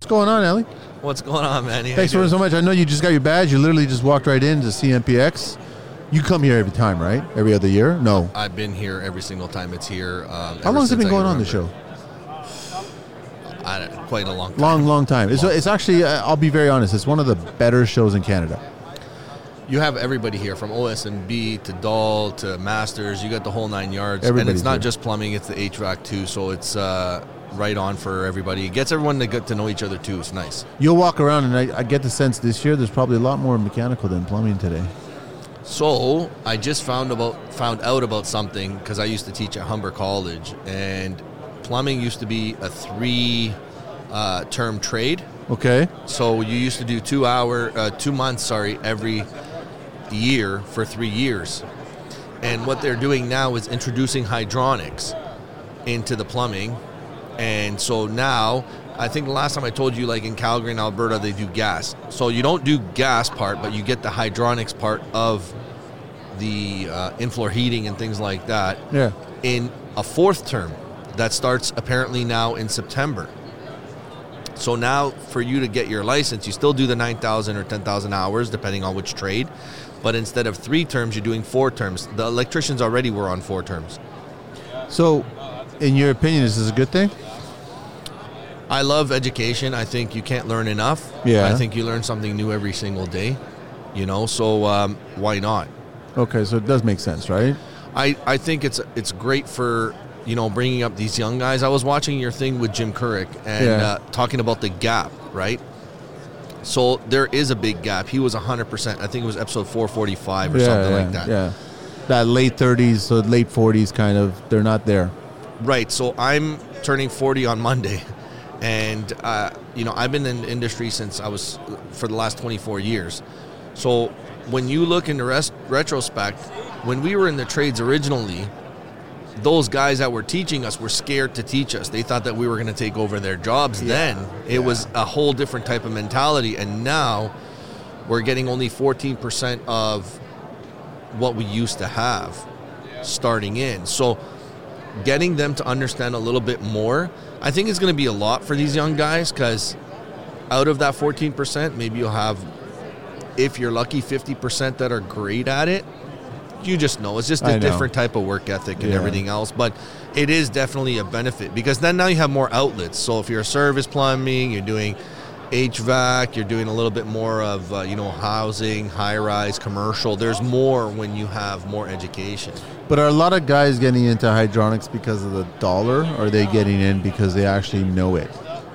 going on, Ellie? What's going on, man? Thanks for so much. I know you just got your badge. You literally just walked right into CMPX. You come here every time, right? Every other year? No. I've been here every single time it's here. How long has it been going on, the show? Quite a long time. Long time. It's actually, I'll be very honest, it's one of the better shows in Canada. You have everybody here, from OSB to Dahl to Masters. You got the whole 9 yards. Everybody's and it's not here. just plumbing, it's the HVAC too. So it's right on for everybody. It gets everyone to get to know each other too. It's nice. You'll walk around, and I get the sense this year there's probably a lot more mechanical than plumbing today. So I just found out about something because I used to teach at Humber College, and plumbing used to be a 3-term trade. Okay. So you used to do 2 months, every year for 3 years. And what they're doing now is introducing hydronics into the plumbing. And so now, I think the last time I told you, like in Calgary and Alberta, they do gas. So you don't do gas part, but you get the hydronics part of the in-floor heating and things like that. Yeah. In a 4th term that starts apparently now in September. So now for you to get your license, you still do the 9,000 or 10,000 hours, depending on which trade. But instead of 3 terms, you're doing 4 terms. The electricians already were on 4 terms. So, in your opinion, is this a good thing? I love education. I think you can't learn enough. Yeah. I think you learn something new every single day, so why not? Okay, so it does make sense, right? I think it's great for, bringing up these young guys. I was watching your thing with Jim Couric and talking about the gap, right? So there is a big gap. He was 100%. I think it was episode 445 or something like that. Yeah, that late 30s, so late 40s kind of, they're not there. Right, so I'm turning 40 on Monday. And, I've been in the industry for the last 24 years. So when you look in the retrospect, when we were in the trades originally, those guys that were teaching us were scared to teach us. They thought that we were going to take over their jobs. Then it was a whole different type of mentality. And now we're getting only 14% of what we used to have starting in. So getting them to understand a little bit more, I think it's going to be a lot for these young guys, because out of that 14%, maybe you'll have, if you're lucky, 50% that are great at it. You just know. It's just a different type of work ethic and everything else. But it is definitely a benefit, because then now you have more outlets. So if you're service plumbing, you're doing HVAC, you're doing a little bit more of, housing, high-rise, commercial. There's more when you have more education. But are a lot of guys getting into hydronics because of the dollar, or are they getting in because they actually know it?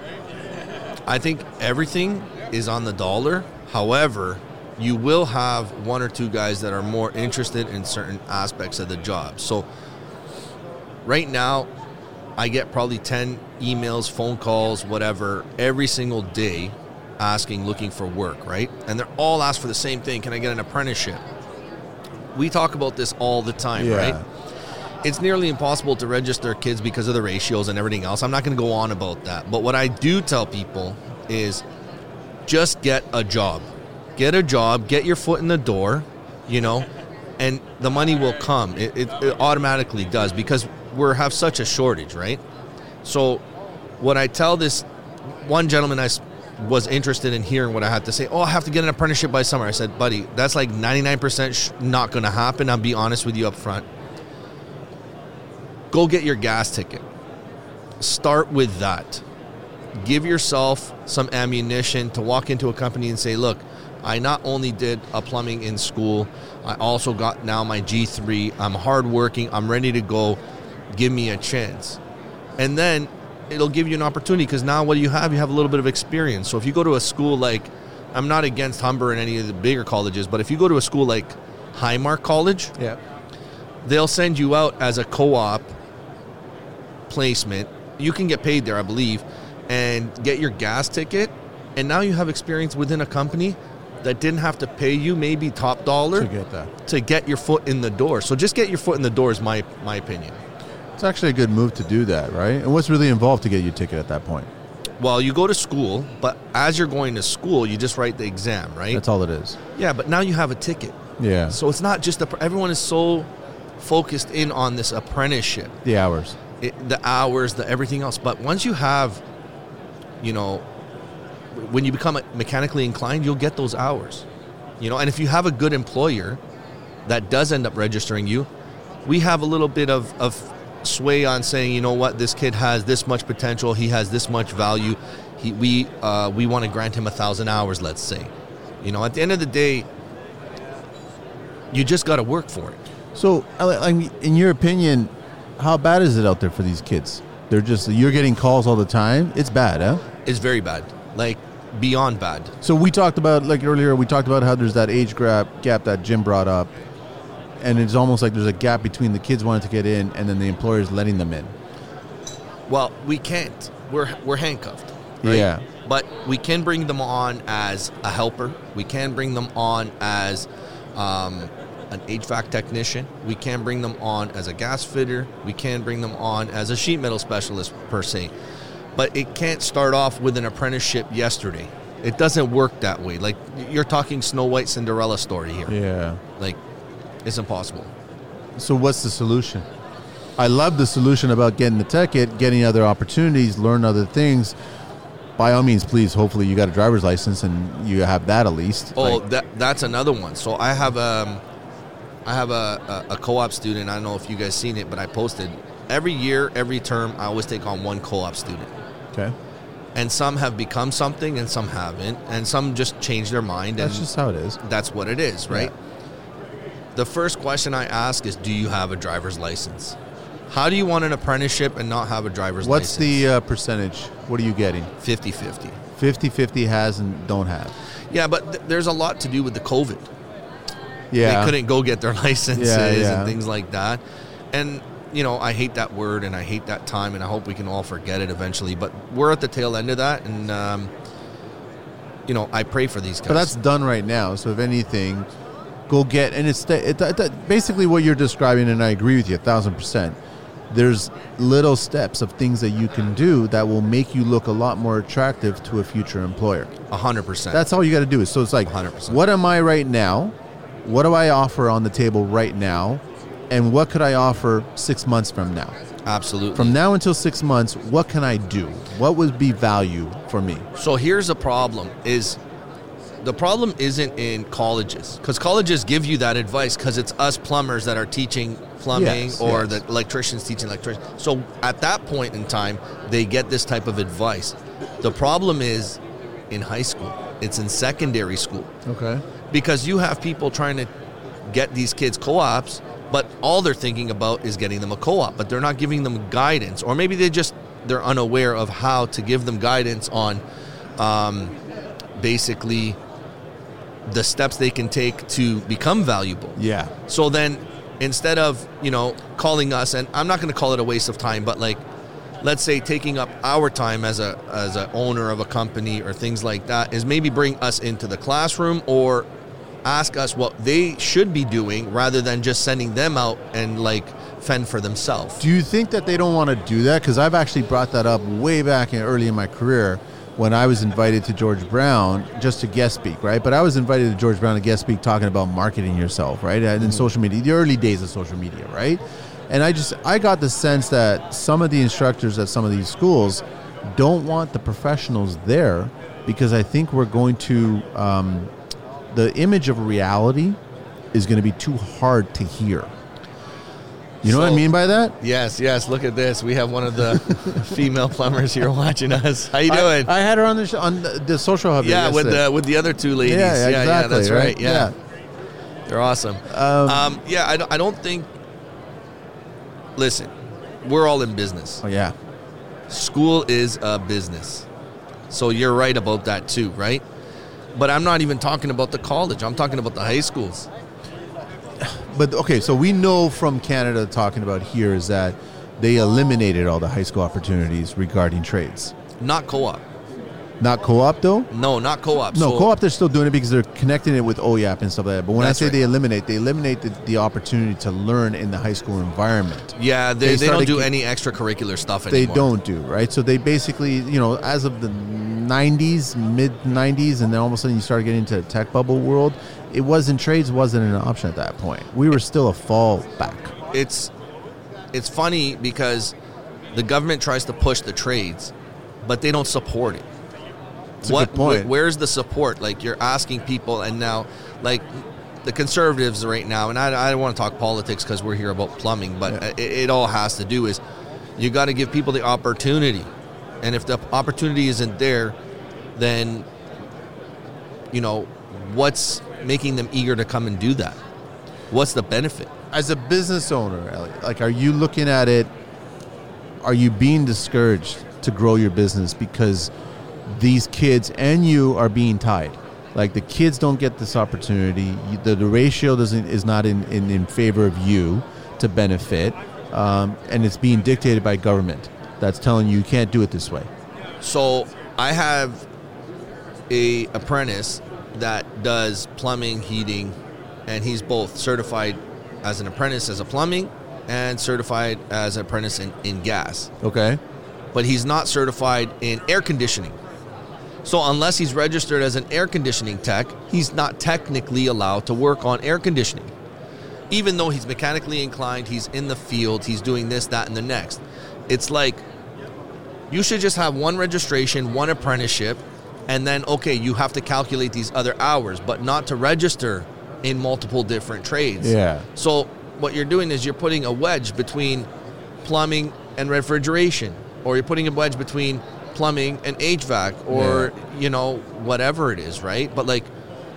I think everything is on the dollar. However, you will have 1 or 2 guys that are more interested in certain aspects of the job. So right now, I get probably 10 emails, phone calls, whatever, every single day looking for work, right? And they're all asked for the same thing. Can I get an apprenticeship? We talk about this all the time, right? It's nearly impossible to register kids because of the ratios and everything else. I'm not going to go on about that. But what I do tell people is just get a job. Get a job, get your foot in the door, and the money will come. It automatically does, because we have such a shortage, right? So what I tell this one gentleman, I was interested in hearing what I had to say. I have to get an apprenticeship by summer. I said, buddy, that's like 99% not going to happen. I'll be honest with you up front. Go get your gas ticket. Start with that. Give yourself some ammunition to walk into a company and say, look, I not only did a plumbing in school, I also got now my G3. I'm hardworking. I'm ready to go. Give me a chance. And then it'll give you an opportunity, because now what do you have? You have a little bit of experience. So if you go to a school like, I'm not against Humber and any of the bigger colleges, but if you go to a school like Highmark College, they'll send you out as a co-op placement. You can get paid there, I believe, and get your gas ticket. And now you have experience within a company that didn't have to pay you maybe top dollar to get your foot in the door. So just get your foot in the door is my opinion. It's actually a good move to do that, right? And what's really involved to get your ticket at that point? Well, you go to school, but as you're going to school, you just write the exam, right? That's all it is. Yeah, but now you have a ticket. Yeah. So it's not just everyone is so focused in on this apprenticeship. The hours. The hours, the everything else. But once you have, when you become mechanically inclined, you'll get those hours. And if you have a good employer that does end up registering you, we have a little bit of sway on saying, you know what, this kid has this much potential, he has this much value, we want to grant him 1,000 hours, let's say. At the end of the day, you just got to work for it. So, I mean, in your opinion, how bad is it out there for these kids? You're getting calls all the time. It's bad, huh? It's very bad, like beyond bad. So we talked about, like earlier, how there's that age gap that Jim brought up, and it's almost like there's a gap between the kids wanting to get in and then the employers letting them in. Well, we can't. We're handcuffed. Right? Yeah. But we can bring them on as a helper. We can bring them on as an HVAC technician. We can bring them on as a gas fitter. We can bring them on as a sheet metal specialist per se. But it can't start off with an apprenticeship yesterday. It doesn't work that way. Like, you're talking Snow White Cinderella story here. Yeah. Like, it's impossible. So what's the solution? I love the solution about getting the ticket, getting other opportunities, learn other things. By all means, please, hopefully you got a driver's license and you have that at least. Oh, that's another one. So I have a co-op student. I don't know if you guys seen it, but I posted every year, every term, I always take on one co-op student. Okay. And some have become something and some haven't. And some just change their mind. That's just how it is. That's what it is, right? Yeah. The first question I ask is, do you have a driver's license? How do you want an apprenticeship and not have a driver's license? What's the percentage? What are you getting? 50-50. 50-50 has and don't have. Yeah, but there's a lot to do with the COVID. Yeah. They couldn't go get their licenses and things like that. And, I hate that word and I hate that time, and I hope we can all forget it eventually. But we're at the tail end of that, and, I pray for these guys. But that's done right now. So if anything, go get, and it's basically what you're describing, and I agree with you 1,000%. There's little steps of things that you can do that will make you look a lot more attractive to a future employer. 100%. That's all you got to do. So it's like, 100%. What am I right now? What do I offer on the table right now? And what could I offer 6 months from now? Absolutely. From now until 6 months, what can I do? What would be value for me? So here's the problem the problem isn't in colleges, because colleges give you that advice because it's us plumbers that are teaching plumbing or the electricians teaching electrician. So at that point in time, they get this type of advice. The problem is in high school. It's in secondary school. Okay. Because you have people trying to get these kids co-ops, but all they're thinking about is getting them a co-op, but they're not giving them guidance. Or maybe they're unaware of how to give them guidance on basically the steps they can take to become valuable. Yeah. So then instead of, calling us, and I'm not going to call it a waste of time, but like, let's say taking up our time as a owner of a company or things like that, is maybe bring us into the classroom or ask us what they should be doing rather than just sending them out and like fend for themselves. Do you think that they don't want to do that? Because I've actually brought that up way back early in my career when I was invited to George Brown just to guest speak, right? But I was invited to George Brown to guest speak talking about marketing yourself, right? And in social media, the early days of social media, right? And I got the sense that some of the instructors at some of these schools don't want the professionals there because I think we're going to, the image of reality is going to be too hard to hear. You know what I mean by that? Yes. Look at this. We have one of the female plumbers here watching us. How you doing? I had her on the social hub. Yeah, with the other two ladies. Yeah, exactly, yeah, that's right. Yeah. Yeah. They're awesome. I don't think. Listen, we're all in business. Oh yeah. School is a business, so you're right about that too, right? But I'm not even talking about the college. I'm talking about the high schools. But okay, so we know from Canada talking about here is that they eliminated all the high school opportunities regarding trades. Not co-op. Not co-op though? No, not co-op. No, co-op they're still doing it because they're connecting it with OYAP and stuff like that. But when I say they eliminate the opportunity to learn in the high school environment. Yeah, they don't do any extracurricular stuff anymore. They don't do, right? So they basically, as of the 90s, mid-90s, and then all of a sudden you start getting into the tech bubble world, trades wasn't an option at that point. We were still a fallback. It's funny because the government tries to push the trades, but they don't support it. a good point. Where's the support? Like, you're asking people, and now, like, the conservatives right now, and I don't want to talk politics because we're here about plumbing, but it all has to do is you got to give people the opportunity. And if the opportunity isn't there, then, you know, what's making them eager to come and do that? What's the benefit? As a business owner, Elliot, like, are you looking at it, are you being discouraged to grow your business because these kids and you are being tied? Like, the kids don't get this opportunity. The ratio is not in favor of you to benefit, and it's being dictated by government that's telling you can't do it this way. So I have a apprentice that does plumbing, heating, and he's both certified as an apprentice as a plumbing and certified as an apprentice in gas. Okay. But he's not certified in air conditioning. So unless he's registered as an air conditioning tech, he's not technically allowed to work on air conditioning. Even though he's mechanically inclined, he's in the field, he's doing this, that, and the next. It's like, you should just have one registration, one apprenticeship, and then, okay, you have to calculate these other hours, but not to register in multiple different trades. Yeah. So what you're doing is you're putting a wedge between plumbing and refrigeration, or you're putting a wedge between plumbing and HVAC, or you know, whatever it is, right? But like,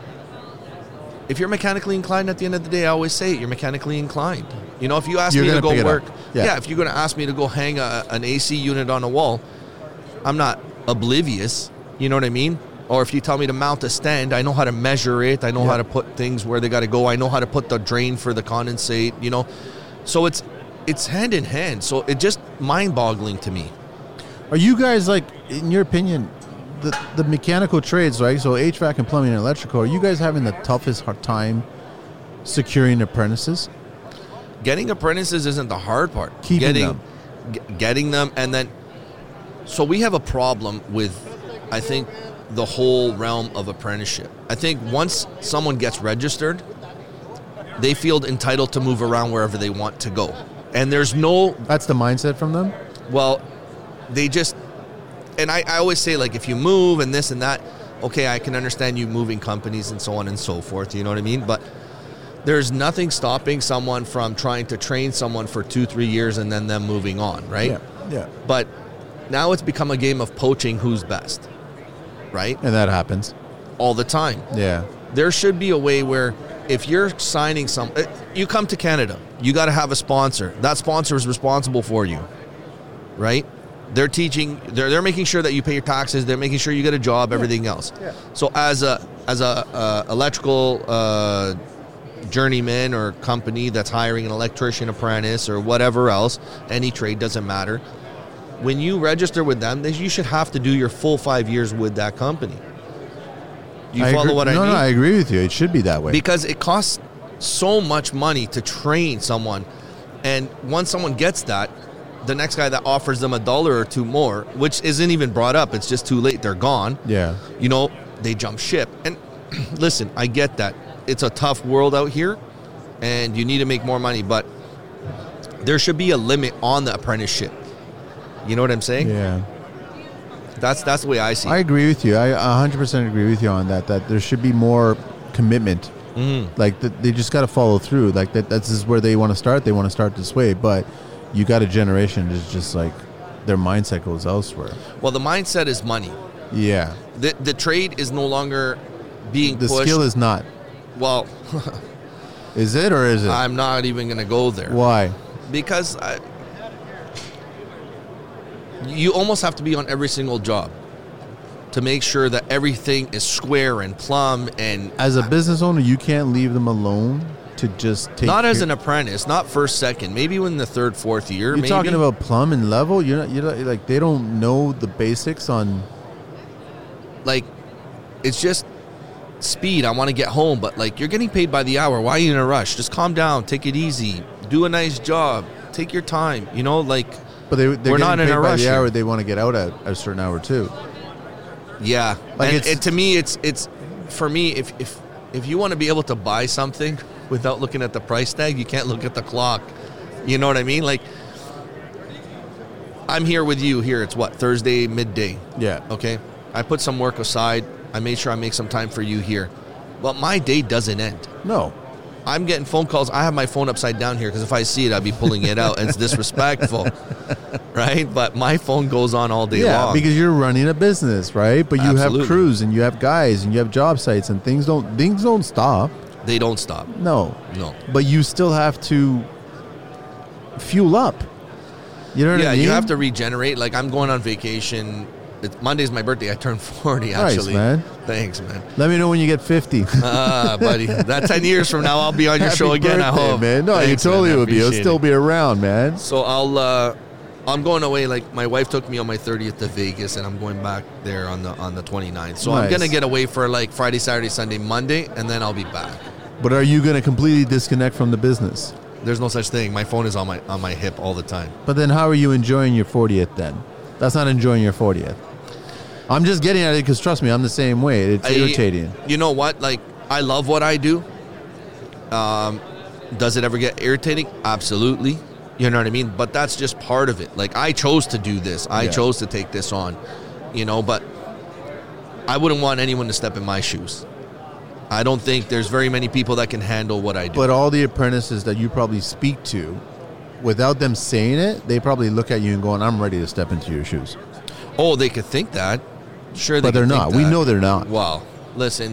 if you're mechanically inclined, at the end of the day, I always say it, you're mechanically inclined. You know, if you ask me to go work, if you're going to ask me to go hang an AC unit on a wall, I'm not oblivious. You know what I mean? Or if you tell me to mount a stand, I know how to measure it. I know how to put things where they got to go. I know how to put the drain for the condensate. You know, so it's hand in hand. So it's just mind-boggling to me. Are you guys, like, in your opinion, the mechanical trades, right? So HVAC and plumbing and electrical, are you guys having the toughest hard time securing apprentices? Getting apprentices isn't the hard part. Getting them, and then, so we have a problem with, I think, the whole realm of apprenticeship. I think once someone gets registered, they feel entitled to move around wherever they want to go. And there's no... That's the mindset from them? Well, they just... And I always say, like, if you move and this and that, okay, I can understand you moving companies and so on and so forth, you know what I mean? But there's nothing stopping someone from trying to train someone for 2-3 years and then them moving on, right? Yeah. But now it's become a game of poaching who's best, right? And that happens. All the time. Yeah. There should be a way where if you're signing you come to Canada, you got to have a sponsor. That sponsor is responsible for you, right? They're teaching, they're making sure that you pay your taxes, they're making sure you get a job, everything else. Yeah. So as a electrical journeyman or company that's hiring an electrician apprentice or whatever else, any trade, doesn't matter. When you register with them, you should have to do your full 5 years with that company. Do you follow what I mean? No, I agree with you. It should be that way. Because it costs so much money to train someone. And once someone gets that, the next guy that offers them $1 or $2 more, which isn't even brought up, it's just too late, they're gone. Yeah. You know, they jump ship. And listen, I get that. It's a tough world out here, and you need to make more money, but there should be a limit on the apprenticeship. You know what I'm saying? Yeah. That's the way I see it. I agree with you. I 100% agree with you on that there should be more commitment. Like, they just got to follow through. Like, this is where they want to start. They want to start this way, but you got a generation that's just like their mindset goes elsewhere. Well, the mindset is money. Yeah. The trade is no longer being pushed. The skill is not. Well, is it or is it? I'm not even going to go there. Why? Because you almost have to be on every single job to make sure that everything is square and plumb. And as a business owner, you can't leave them alone to just take not as an apprentice, not first, second, maybe in the third, fourth year. You're talking about plumb and level. You're not like, they don't know the basics on. Like, it's just speed. I want to get home, but like, you're getting paid by the hour. Why are you in a rush? Just calm down, take it easy, do a nice job, take your time. You know, like. But they're we're not in a rush. The hour they want to get out at a certain hour too. Yeah, like, and to me, it's for me. If you want to be able to buy something without looking at the price tag, you can't look at the clock. You know what I mean? Like, I'm here with you here. It's what, Thursday midday? Yeah. Okay. I put some work aside. I made sure I make some time for you here. But my day doesn't end. No. I'm getting phone calls. I have my phone upside down here because if I see it, I'd be pulling it out. And it's disrespectful, right? But my phone goes on all day long. Yeah, because you're running a business, right? But you Absolutely. have crews and you have guys and you have job sites and things don't stop. They don't stop. No. No. But you still have to fuel up. You know what I mean? Yeah, you have to regenerate. Like, I'm going on vacation. Monday's my birthday. I turned 40, actually. Nice, man. Thanks, man. Let me know when you get 50. Buddy. That 10 years from now, I'll be on your show again, I birthday, hope. man. No, Thanks, you totally man. I would be. You'll appreciate still it. be around, man. So I'm going away. Like, my wife took me on my 30th to Vegas, and I'm going back there on the 29th. So I'm Nice. going to get away for, like, Friday, Saturday, Sunday, Monday, and then I'll be back. But are you going to completely disconnect from the business? There's no such thing. My phone is on my hip all the time. But then how are you enjoying your 40th then? That's not enjoying your 40th. I'm just getting at it because, trust me, I'm the same way. It's irritating. You know what? Like, I love what I do. Does it ever get irritating? Absolutely. You know what I mean? But that's just part of it. Like, I chose to do this. I chose to take this on. You know, but I wouldn't want anyone to step in my shoes. I don't think there's very many people that can handle what I do. But all the apprentices that you probably speak to, without them saying it, they probably look at you and going, I'm ready to step into your shoes. Oh, they could think that. Sure, they But they're could think not. that. We know they're not. Wow. Listen,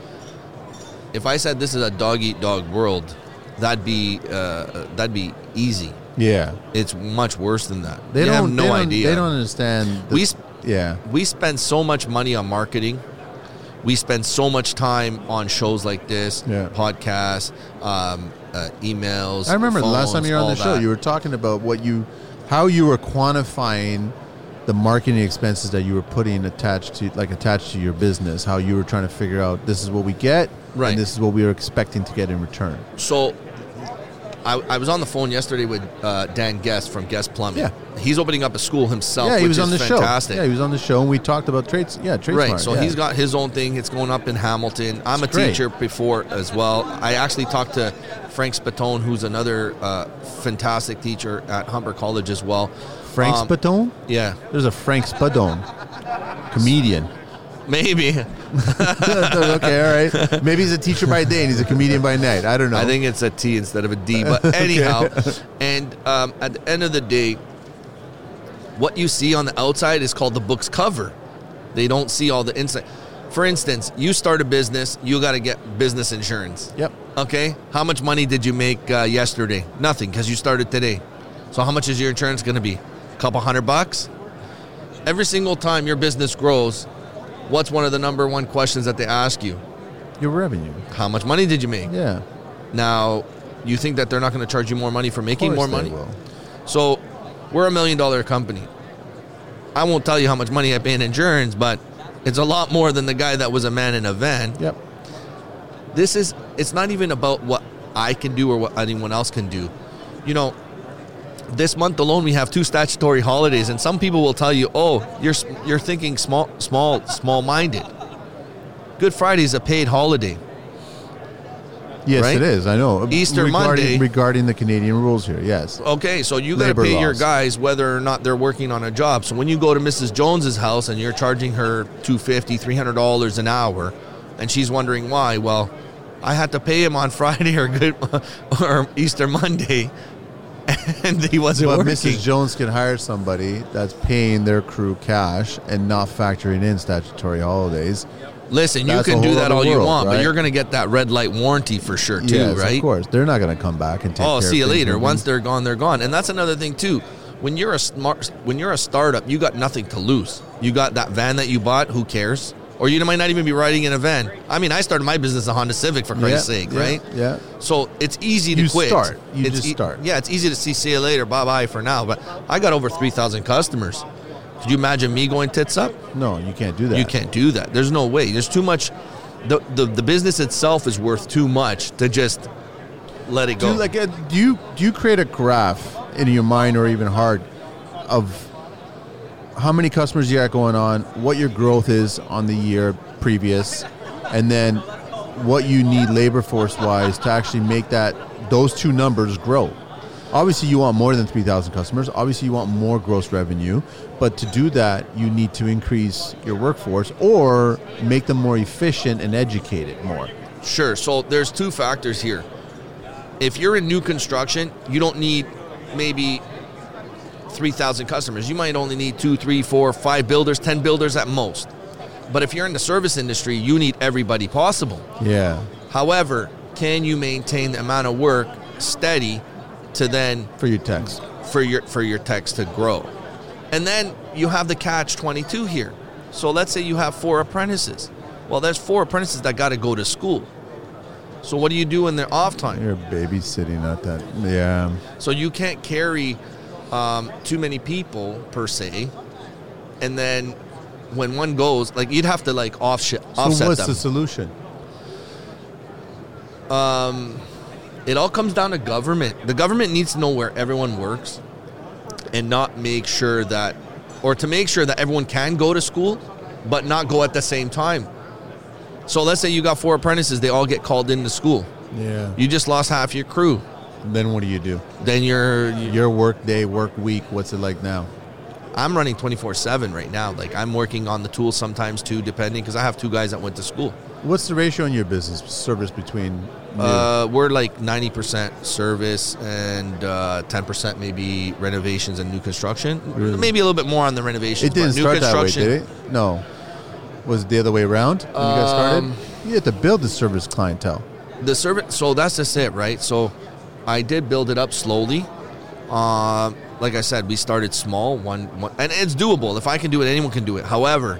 if I said this is a dog-eat-dog world, that'd be easy. Yeah. It's much worse than that. They You have don't no idea. They don't understand. We spend so much money on marketing. We spend so much time on shows like this, podcasts, emails. I remember the last time you were on the show, that. you were talking about how you were quantifying the marketing expenses that you were putting attached to your business. How you were trying to figure out this is what we get, right, and this is what we were expecting to get in return. So, I was on the phone yesterday with Dan Guest from Guest Plumbing. Yeah. He's opening up a school himself. Yeah, he was on the fantastic. show. Yeah, he was on the show, and we talked about trades. Yeah, TradeSmart. Right, so he's got his own thing. It's going up in Hamilton. I'm a teacher before as well. I actually talked to Frank Spatone, who's another fantastic teacher at Humber College as well. Frank Spatone? Yeah. There's a Frank Spadone, comedian. Maybe. Okay, all right. Maybe he's a teacher by day and he's a comedian by night. I don't know. I think it's a T instead of a D. But anyhow, and at the end of the day, what you see on the outside is called the book's cover. They don't see all the inside. For instance, you start a business, you got to get business insurance. Yep. Okay? How much money did you make yesterday? Nothing, because you started today. So how much is your insurance going to be? A couple $100? Every single time your business grows, what's one of the number one questions that they ask you? Your revenue. How much money did you make? Yeah. Now, you think that they're not going to charge you more money for making more money? Will. So, we're $1 million company. I won't tell you how much money I pay in insurance, but it's a lot more than the guy that was a man in a van. Yep. It's not even about what I can do or what anyone else can do. You know, this month alone we have 2 statutory holidays, and some people will tell you, "Oh, you're thinking small-minded." Good Friday is a paid holiday. Yes, right? it is. I know. Easter Monday. Regarding the Canadian rules here, yes. Okay, so you got to pay your guys whether or not they're working on a job. So when you go to Mrs. Jones's house and you're charging her $250, $300 an hour, and she's wondering why, well, I had to pay him on Friday or Easter Monday, and he wasn't working. But Mrs. Jones can hire somebody that's paying their crew cash and not factoring in statutory holidays. Listen, you can do that all you want, but you're going to get that red light warranty for sure, too, yes, right? Of course. They're not going to come back and take care of see you things. later. Once they're gone, they're gone. And that's another thing, too. When you're a startup, you got nothing to lose. You got that van that you bought, who cares? Or you might not even be riding in a van. I mean, I started my business a Honda Civic, for Christ's sake, right? Yeah. So it's easy to quit. You just start. Yeah, it's easy to see you later, bye-bye for now. But I got over 3,000 customers. Could you imagine me going tits up? No, you can't do that. You can't do that. There's no way. There's too much. The business itself is worth too much to just let it go. Do you create a graph in your mind or even heart of how many customers you got going on, what your growth is on the year previous, and then what you need labor force wise to actually make those two numbers grow? Obviously, you want more than 3,000 customers. Obviously, you want more gross revenue. But to do that, you need to increase your workforce or make them more efficient and educated more. Sure. So there's two factors here. If you're in new construction, you don't need maybe 3,000 customers. You might only need 2, 3, 4, 5 builders, 10 builders at most. But if you're in the service industry, you need everybody possible. Yeah. However, can you maintain the amount of work steady to then For your techs. for your techs to grow? And then you have the catch-22 here. So let's say you have 4 apprentices. Well, there's 4 apprentices that got to go to school. So what do you do in their off time? You're babysitting at that. Yeah. So you can't carry too many people per se, and then when one goes, like you'd have to like offset them. So what's the solution? It all comes down to government. The government needs to know where everyone works, and not make sure that, or to make sure that everyone can go to school, but not go at the same time. So let's say you got 4 apprentices, they all get called into school. Yeah. You just lost half your crew. Then what do you do? Then Your work day, work week, what's it like now? I'm running 24/7 right now. Like I'm working on the tools sometimes too, depending, because I have 2 guys that went to school. What's the ratio in your business service between new? We're like 90% service and 10% maybe renovations and new construction. Really? Maybe a little bit more on the renovations. It didn't but new start that way, construction, did it? No. Was it the other way around when you guys started? You had to build the service clientele. The service. So that's just it, right? So I did build it up slowly. Like I said, we started small, one, and it's doable. If I can do it, anyone can do it. However,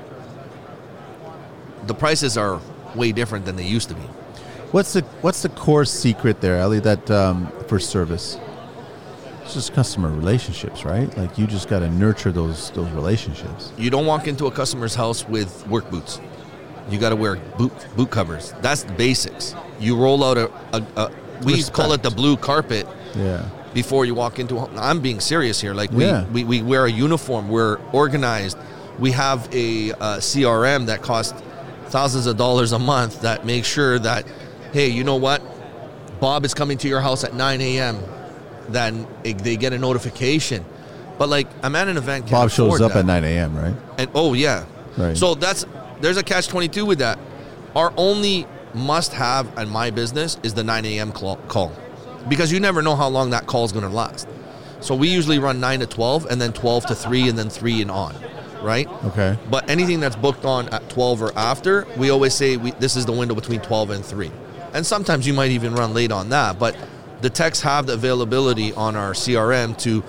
the prices are way different than they used to be. What's the core secret there, Ellie, that for service? It's just customer relationships, right? Like you just got to nurture those relationships. You don't walk into a customer's house with work boots. You got to wear boot covers. That's the basics. You roll out we call it the blue carpet. Yeah. Before you walk into a home. I'm being serious here. Like Yeah. we wear a uniform. We're organized. We have a CRM that costs thousands of dollars a month that makes sure that, hey, you know what? Bob is coming to your house at 9 a.m. Then they get a notification. But like I'm at an event. Can't Bob shows afford up that. at 9 a.m., right? And oh yeah. Right. So there's a catch-22 with that. Our only must-have in my business is the 9 a.m. call. Because you never know how long that call is going to last. So we usually run 9 to 12, and then 12 to 3, and then 3 and on, right? Okay. But anything that's booked on at 12 or after, we always say this is the window between 12 and 3. And sometimes you might even run late on that. But the techs have the availability on our CRM to,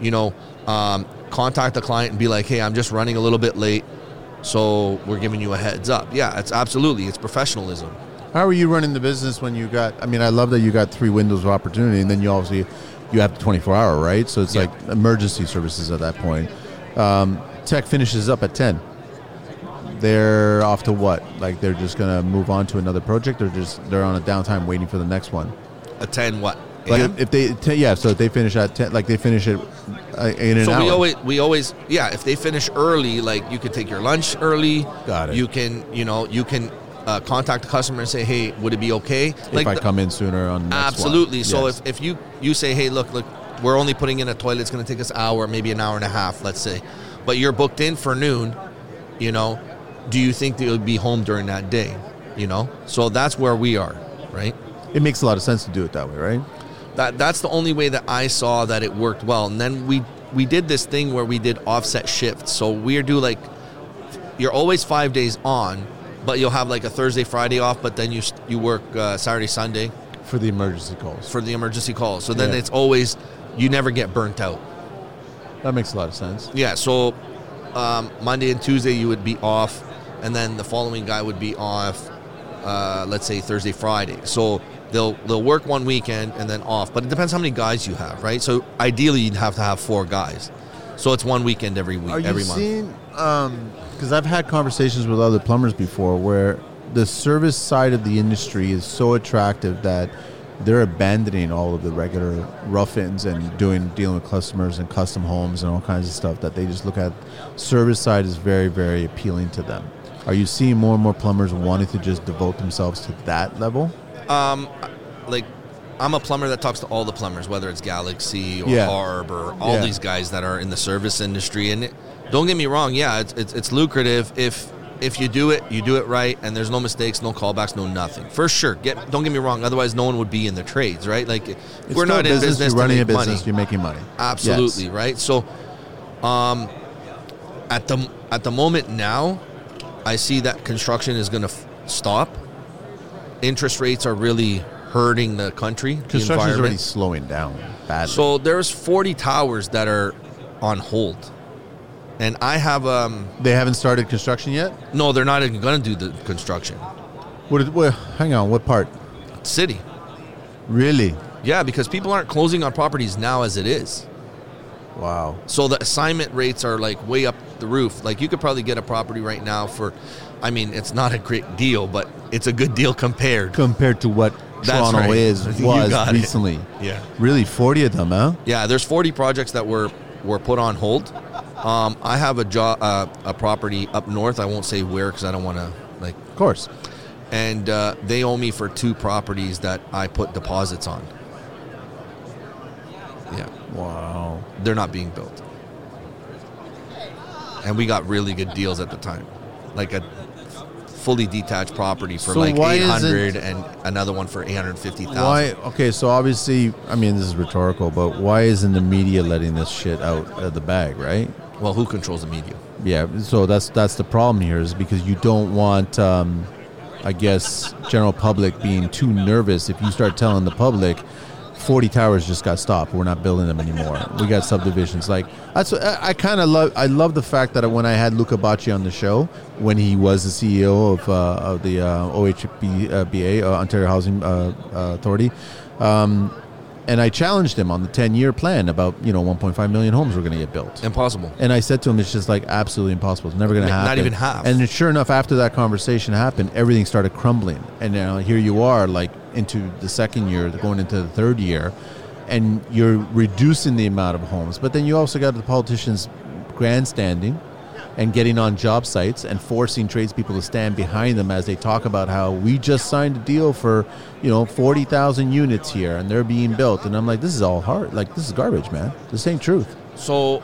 contact the client and be like, hey, I'm just running a little bit late, so we're giving you a heads up. Yeah, it's professionalism. How are you running the business when you got, I love that you got 3 windows of opportunity, and then you obviously, you have the 24-hour, right? So it's like emergency services at that point. Tech finishes up at 10. They're off to what? Like they're just going to move on to another project, or they're on a downtime waiting for the next one? A 10 what? Like if they, so if they finish at 10, like they finish it in an hour. So we always, if they finish early, like you could take your lunch early. Got it. You can, contact the customer and say, hey, would it be okay? If I come in sooner on the next absolutely. one. So Yes. if you say, hey, look, we're only putting in a toilet, it's going to take us an hour, maybe an hour and a half, let's say. But you're booked in for noon, do you think that you'll be home during that day? So that's where we are, right? It makes a lot of sense to do it that way, right? That's the only way that I saw that it worked well. And then we did this thing where we did offset shifts. So we do like, you're always 5 days on, but you'll have like a Thursday, Friday off, but then you work Saturday, Sunday. For the emergency calls. For the emergency calls. So then Yeah. it's always, you never get burnt out. That makes a lot of sense. Yeah, so Monday and Tuesday you would be off, and then the following guy would be off, let's say Thursday, Friday. So they'll work one weekend and then off, but it depends how many guys you have, right? So ideally you'd have to have 4 guys. So it's one weekend every week, every month. Are you seeing, because I've had conversations with other plumbers before where the service side of the industry is so attractive that they're abandoning all of the regular rough-ins and dealing with customers and custom homes and all kinds of stuff, that they just look at service side is very, very appealing to them. Are you seeing more and more plumbers wanting to just devote themselves to that level? Like I'm a plumber that talks to all the plumbers, whether it's Galaxy or Yeah. Harb or all Yeah. these guys that are in the service industry. And don't get me wrong, yeah, it's lucrative if you do it right, and there's no mistakes, no callbacks, no nothing. For sure. Don't get me wrong. Otherwise, no one would be in the trades, right? Like, It's we're still not a in business You're to running make a business. money. You're making money. Absolutely, Yes. right? So, at the moment now, I see that construction is going to stop. Interest rates are really hurting the country, the Construction is environment. already slowing down badly. So there's 40 towers that are on hold, and I have they haven't started construction yet. no, they're not even going to do the construction. Hang on. What part? City, Really? yeah, because people aren't closing on properties now as it is. Wow. So the assignment rates are like way up the roof. Like, you could probably get a property right now for, I mean, it's not a great deal, but it's a good deal compared. Compared to what That's Toronto right. You was got it. recently. Yeah. Really, 40 of them, huh? Yeah, there's 40 projects that were put on hold. I have a property up north. I won't say where because I don't want to, like, Of course. and they owe me for 2 properties that I put deposits on. Yeah, Wow. they're not being built. And we got really good deals at the time. Like a fully detached property for So like why 800 and another one for 850,000. Why? Okay, so obviously, I mean, this is rhetorical, but why isn't the media letting this shit out of the bag, right? Well, who controls the media? Yeah, so that's the problem here, is because you don't want, I guess, general public being too nervous if you start telling the public 40 towers just got stopped. We're not building them anymore. We got subdivisions. Like, that's I kind of love. I love the fact that when I had Luca Bacci on the show, when he was the CEO of the OHBA, Ontario Housing Authority, and I challenged him on the 10-year plan about 1.5 million homes were going to get built. Impossible. And I said to him, it's just like absolutely impossible. It's never going to happen. Not even half. And sure enough, after that conversation happened, everything started crumbling. And now here you are, like into the second year, going into the third year, and you're reducing the amount of homes. But then you also got the politicians grandstanding and getting on job sites and forcing tradespeople to stand behind them as they talk about how we just signed a deal for 40,000 units here and they're being built. And I'm like, this is all hard. Like, this is garbage, man. This ain't truth. So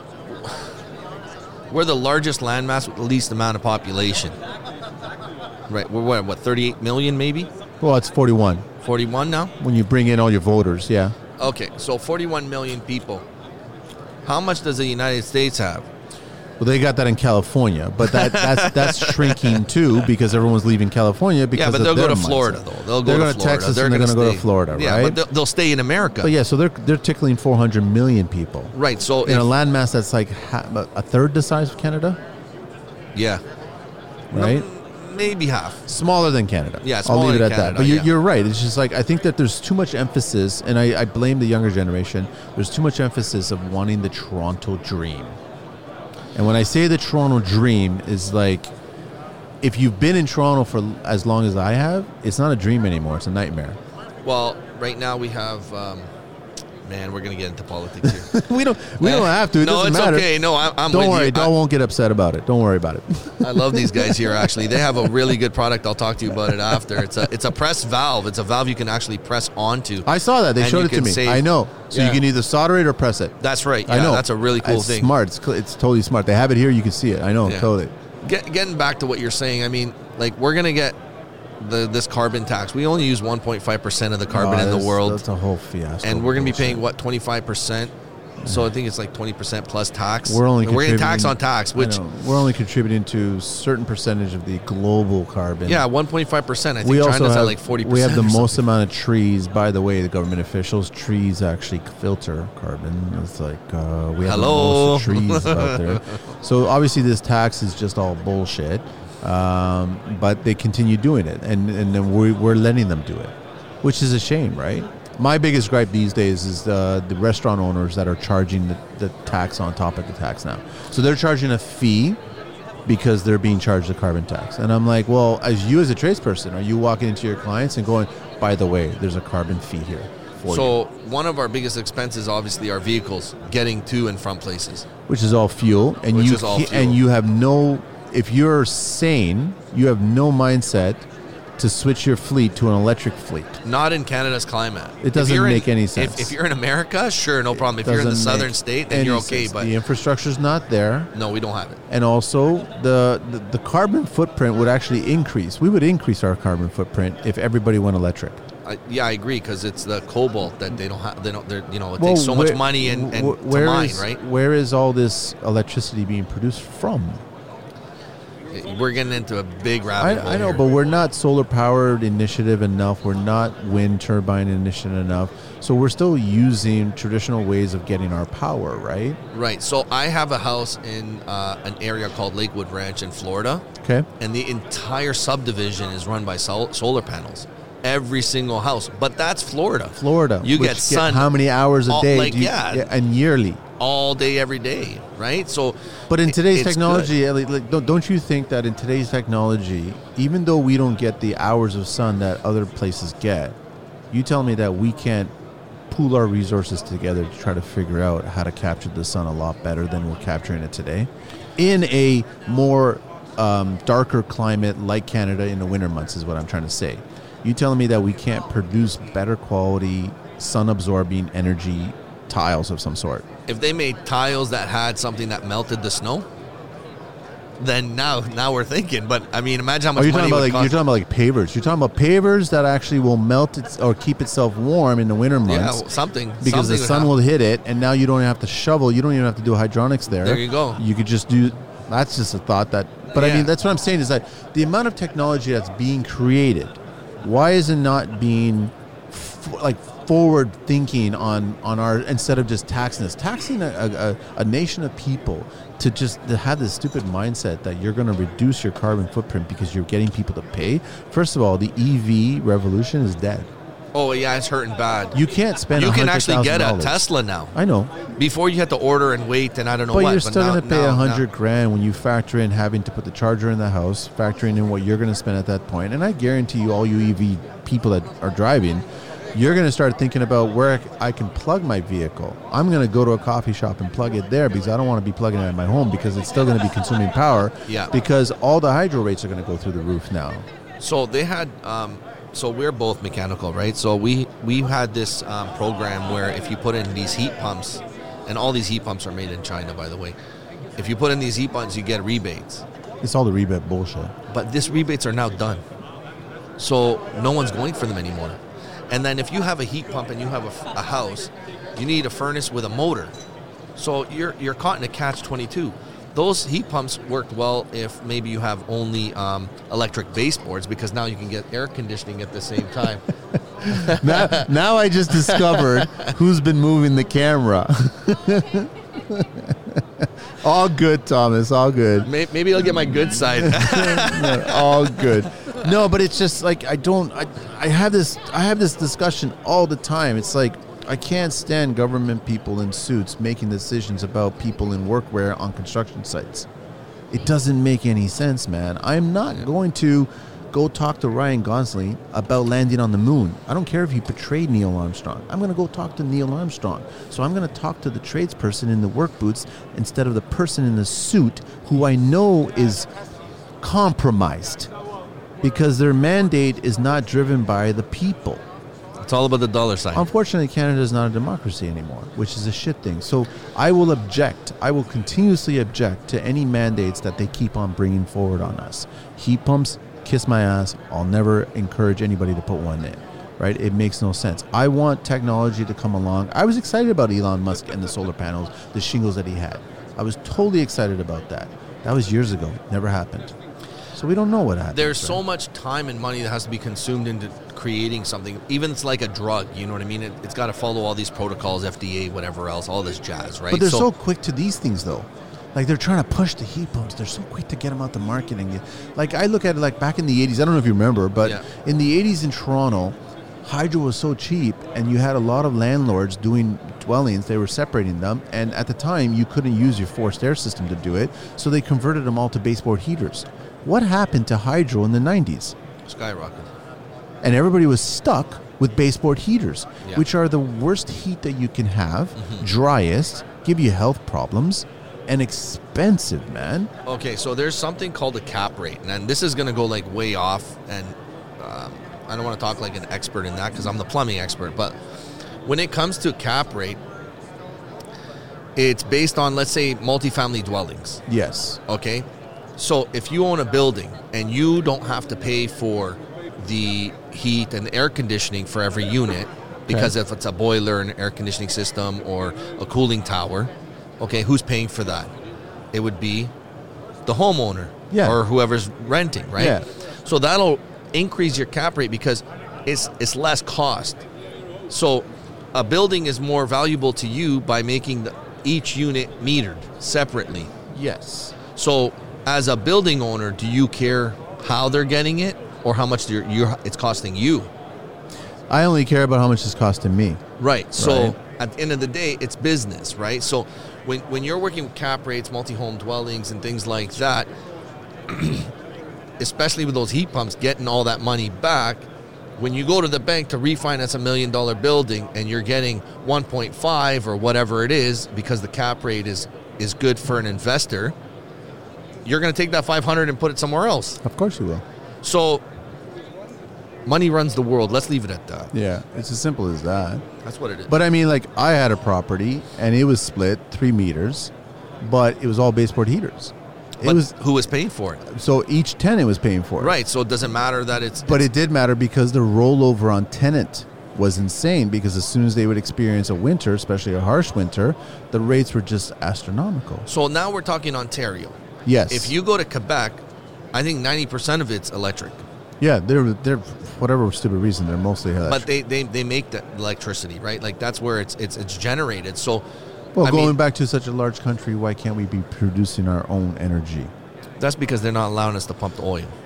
we're the largest landmass with the least amount of population. Right, we're what 38 million maybe? Well, it's 41 41 now? when you bring in all your voters. Yeah. Okay, so 41 million people. How much does the United States have? Well, they got that in California, but that's shrinking too because everyone's leaving California because Yeah, but of they'll go their to Florida mindset. though. They're They'll going to to Florida. Texas and they're going to go to Florida, yeah, right? but they'll stay in America. But yeah, so they're tickling 400 million people. Right, so In a landmass that's like a third the size of Canada, yeah, right? Maybe half. Smaller than Canada. Yeah, I'll smaller leave it than at Canada, that. But yeah. you're right. It's just like I think that there's too much emphasis, and I blame the younger generation. There's too much emphasis of wanting the Toronto dream. And when I say the Toronto dream is like, if you've been in Toronto for as long as I have, it's not a dream anymore. It's a nightmare. Well, right now we have. Man, we're gonna get into politics here. we don't have to. It No, doesn't it's matter. okay. No, I'm Don't with worry. you. Don't won't get upset about it. Don't worry about it. I love these guys here. Actually, they have a really good product. I'll talk to you about it after. It's a press valve. It's a valve you can actually press onto. I saw that. They And showed you it to can me. save- I know. So Yeah. you can either solder it or press it. That's right. I Yeah, know. that's a really cool it's thing. Smart. It's totally smart. They have it here. You can see it. I know. Yeah. Totally. Getting back to what you're saying, I mean, like, we're gonna get this carbon tax. We only use 1.5% of the carbon in the world, That's a whole fiasco. and we're gonna be bullshit. paying what 25%. So I think it's like 20% plus tax. We're only and we're getting tax contributing- on tax, I which know. We're only contributing to a certain percentage of the global carbon. yeah, 1.5%. I think we China's also at have like 40%. we have the or most something. amount of trees. By the way, the government officials, trees actually filter carbon. It's like we have Hello. the most trees out there. So obviously, this tax is just all bullshit. But they continue doing it, and then we're letting them do it, which is a shame, right? My biggest gripe these days is the restaurant owners that are charging the tax on top of the tax now. So they're charging a fee because they're being charged the carbon tax. And I'm like, well, as a tradesperson, are you walking into your clients and going, by the way, there's a carbon fee here for you? So one of our biggest expenses, obviously, are vehicles getting to and from places. Which is all fuel. And Which is all fuel. And you have no, if you're sane, you have no mindset to switch your fleet to an electric fleet. Not in Canada's climate. It doesn't make any sense. If you're in America, sure, no problem. If you're in the southern state, then you're okay. But the infrastructure's not there. No, we don't have it. And also, the carbon footprint would actually increase. We would increase our carbon footprint if everybody went electric. I agree, because it's the cobalt that they don't have. It takes so much money and to mine, right? Where is all this electricity being produced from? We're getting into a big rabbit hole. I know, but we're not solar powered initiative enough. We're not wind turbine initiative enough. So we're still using traditional ways of getting our power, right? Right. So I have a house in an area called Lakewood Ranch in Florida. Okay. And the entire subdivision is run by solar panels. Every single house. But that's Florida. You get sun. How many hours a day? And yearly. All day, every day, right? So, but in today's technology, don't you think that in today's technology, even though we don't get the hours of sun that other places get, you tell me that we can't pool our resources together to try to figure out how to capture the sun a lot better than we're capturing it today, in a more darker climate like Canada in the winter months, is what I'm trying to say. You telling me that we can't produce better quality sun-absorbing energy tiles of some sort? If they made tiles that had something that melted the snow, then now we're thinking. But I mean, imagine how much money it would cost. You're talking about like pavers. You're talking about pavers that actually will melt or keep itself warm in the winter months. Yeah, something. Because the sun will hit it, and now you don't have to shovel. You don't even have to do hydronics there. There you go. You could just do. That's just a thought that. But I mean, that's what I'm saying is that the amount of technology that's being created, why is it not being forward thinking on our, instead of just taxing a nation of people to have this stupid mindset that you're going to reduce your carbon footprint because you're getting people to pay? First of all, the EV revolution is dead. Oh yeah, it's hurting bad. You can't spend. You can actually get a Tesla now. I know. Before you had to order and wait, and I don't know what. But you're still going to pay $100,000 when you factor in having to put the charger in the house, factoring in what you're going to spend at that point. And I guarantee you, all you EV people that are driving, you're going to start thinking about where I can plug my vehicle. I'm going to go to a coffee shop and plug it there because I don't want to be plugging it at my home because it's still going to be consuming power. Yeah. Because all the hydro rates are going to go through the roof now. So they had. So we're both mechanical, right? So we had this program where if you put in these heat pumps, and all these heat pumps are made in China, by the way. If you put in these heat pumps, you get rebates. It's all the rebate bullshit. But these rebates are now done. So no one's going for them anymore. And then if you have a heat pump and you have a house, you need a furnace with a motor. So you're caught in a catch-22. Those heat pumps worked well if maybe you have only electric baseboards, because now you can get air conditioning at the same time. now I just discovered who's been moving the camera. All good, Thomas. All good. Maybe I'll get my good side. No, all good. No, but it's just like I have this discussion all the time. It's like I can't stand government people in suits making decisions about people in workwear on construction sites. It doesn't make any sense, man. I'm not going to go talk to Ryan Gosling about landing on the moon. I don't care if he portrayed Neil Armstrong. I'm going to go talk to Neil Armstrong. So I'm going to talk to the tradesperson in the work boots instead of the person in the suit who I know is compromised because their mandate is not driven by the people. It's all about the dollar sign. Unfortunately, Canada is not a democracy anymore, which is a shit thing. So I will object. I will continuously object to any mandates that they keep on bringing forward on us. Heat pumps, kiss my ass. I'll never encourage anybody to put one in, right? It makes no sense. I want technology to come along. I was excited about Elon Musk and the solar panels, the shingles that he had. I was totally excited about that. That was years ago. Never happened. So we don't know what happened. There's so much time and money that has to be consumed into creating something. Even it's like a drug, you know what I mean? It's got to follow all these protocols, FDA, whatever else, all this jazz, right? But they're so quick to these things, though. Like, they're trying to push the heat pumps. They're so quick to get them out the market. And like, I look at it like back in the 80s. I don't know if you remember, but in the 80s in Toronto, hydro was so cheap, and you had a lot of landlords doing dwellings. They were separating them, and at the time, you couldn't use your forced air system to do it, so they converted them all to baseboard heaters. What happened to hydro in the 90s? Skyrocketed. And everybody was stuck with baseboard heaters, which are the worst heat that you can have, driest, give you health problems, and expensive, man. Okay, so there's something called a cap rate, and this is going to go like way off, and I don't want to talk like an expert in that because I'm the plumbing expert, but when it comes to cap rate, it's based on, let's say, multifamily dwellings. Yes. Okay? So if you own a building and you don't have to pay for the heat and air conditioning for every unit, because if it's a boiler, an air conditioning system, or a cooling tower, okay, who's paying for that? It would be the homeowner or whoever's renting, right? Yeah. So that'll increase your cap rate because it's less cost. So a building is more valuable to you by making each unit metered separately. Yes. So as a building owner, do you care how they're getting it or how much it's costing you? I only care about how much it's costing me. Right. So at the end of the day, it's business, right? So when you're working with cap rates, multi-home dwellings, and things like that, especially with those heat pumps, getting all that money back, when you go to the bank to refinance $1 million building and you're getting 1.5 or whatever it is because the cap rate is good for an investor, you're going to take that 500 and put it somewhere else. Of course you will. So money runs the world. Let's leave it at that. Yeah, it's as simple as that. That's what it is. But I mean, like, I had a property and it was split 3 meters, but it was all baseboard heaters. Who was paying for it? So each tenant was paying for it. Right. So it doesn't matter that But it did matter because the rollover on tenant was insane, because as soon as they would experience a winter, especially a harsh winter, the rates were just astronomical. So now we're talking Ontario. Yes. If you go to Quebec, I think 90% of it's electric. Yeah, they're whatever stupid reason, they're mostly electric. But they make the electricity, right? Like that's where it's generated. So well, going back to such a large country, why can't we be producing our own energy? That's because they're not allowing us to pump the oil.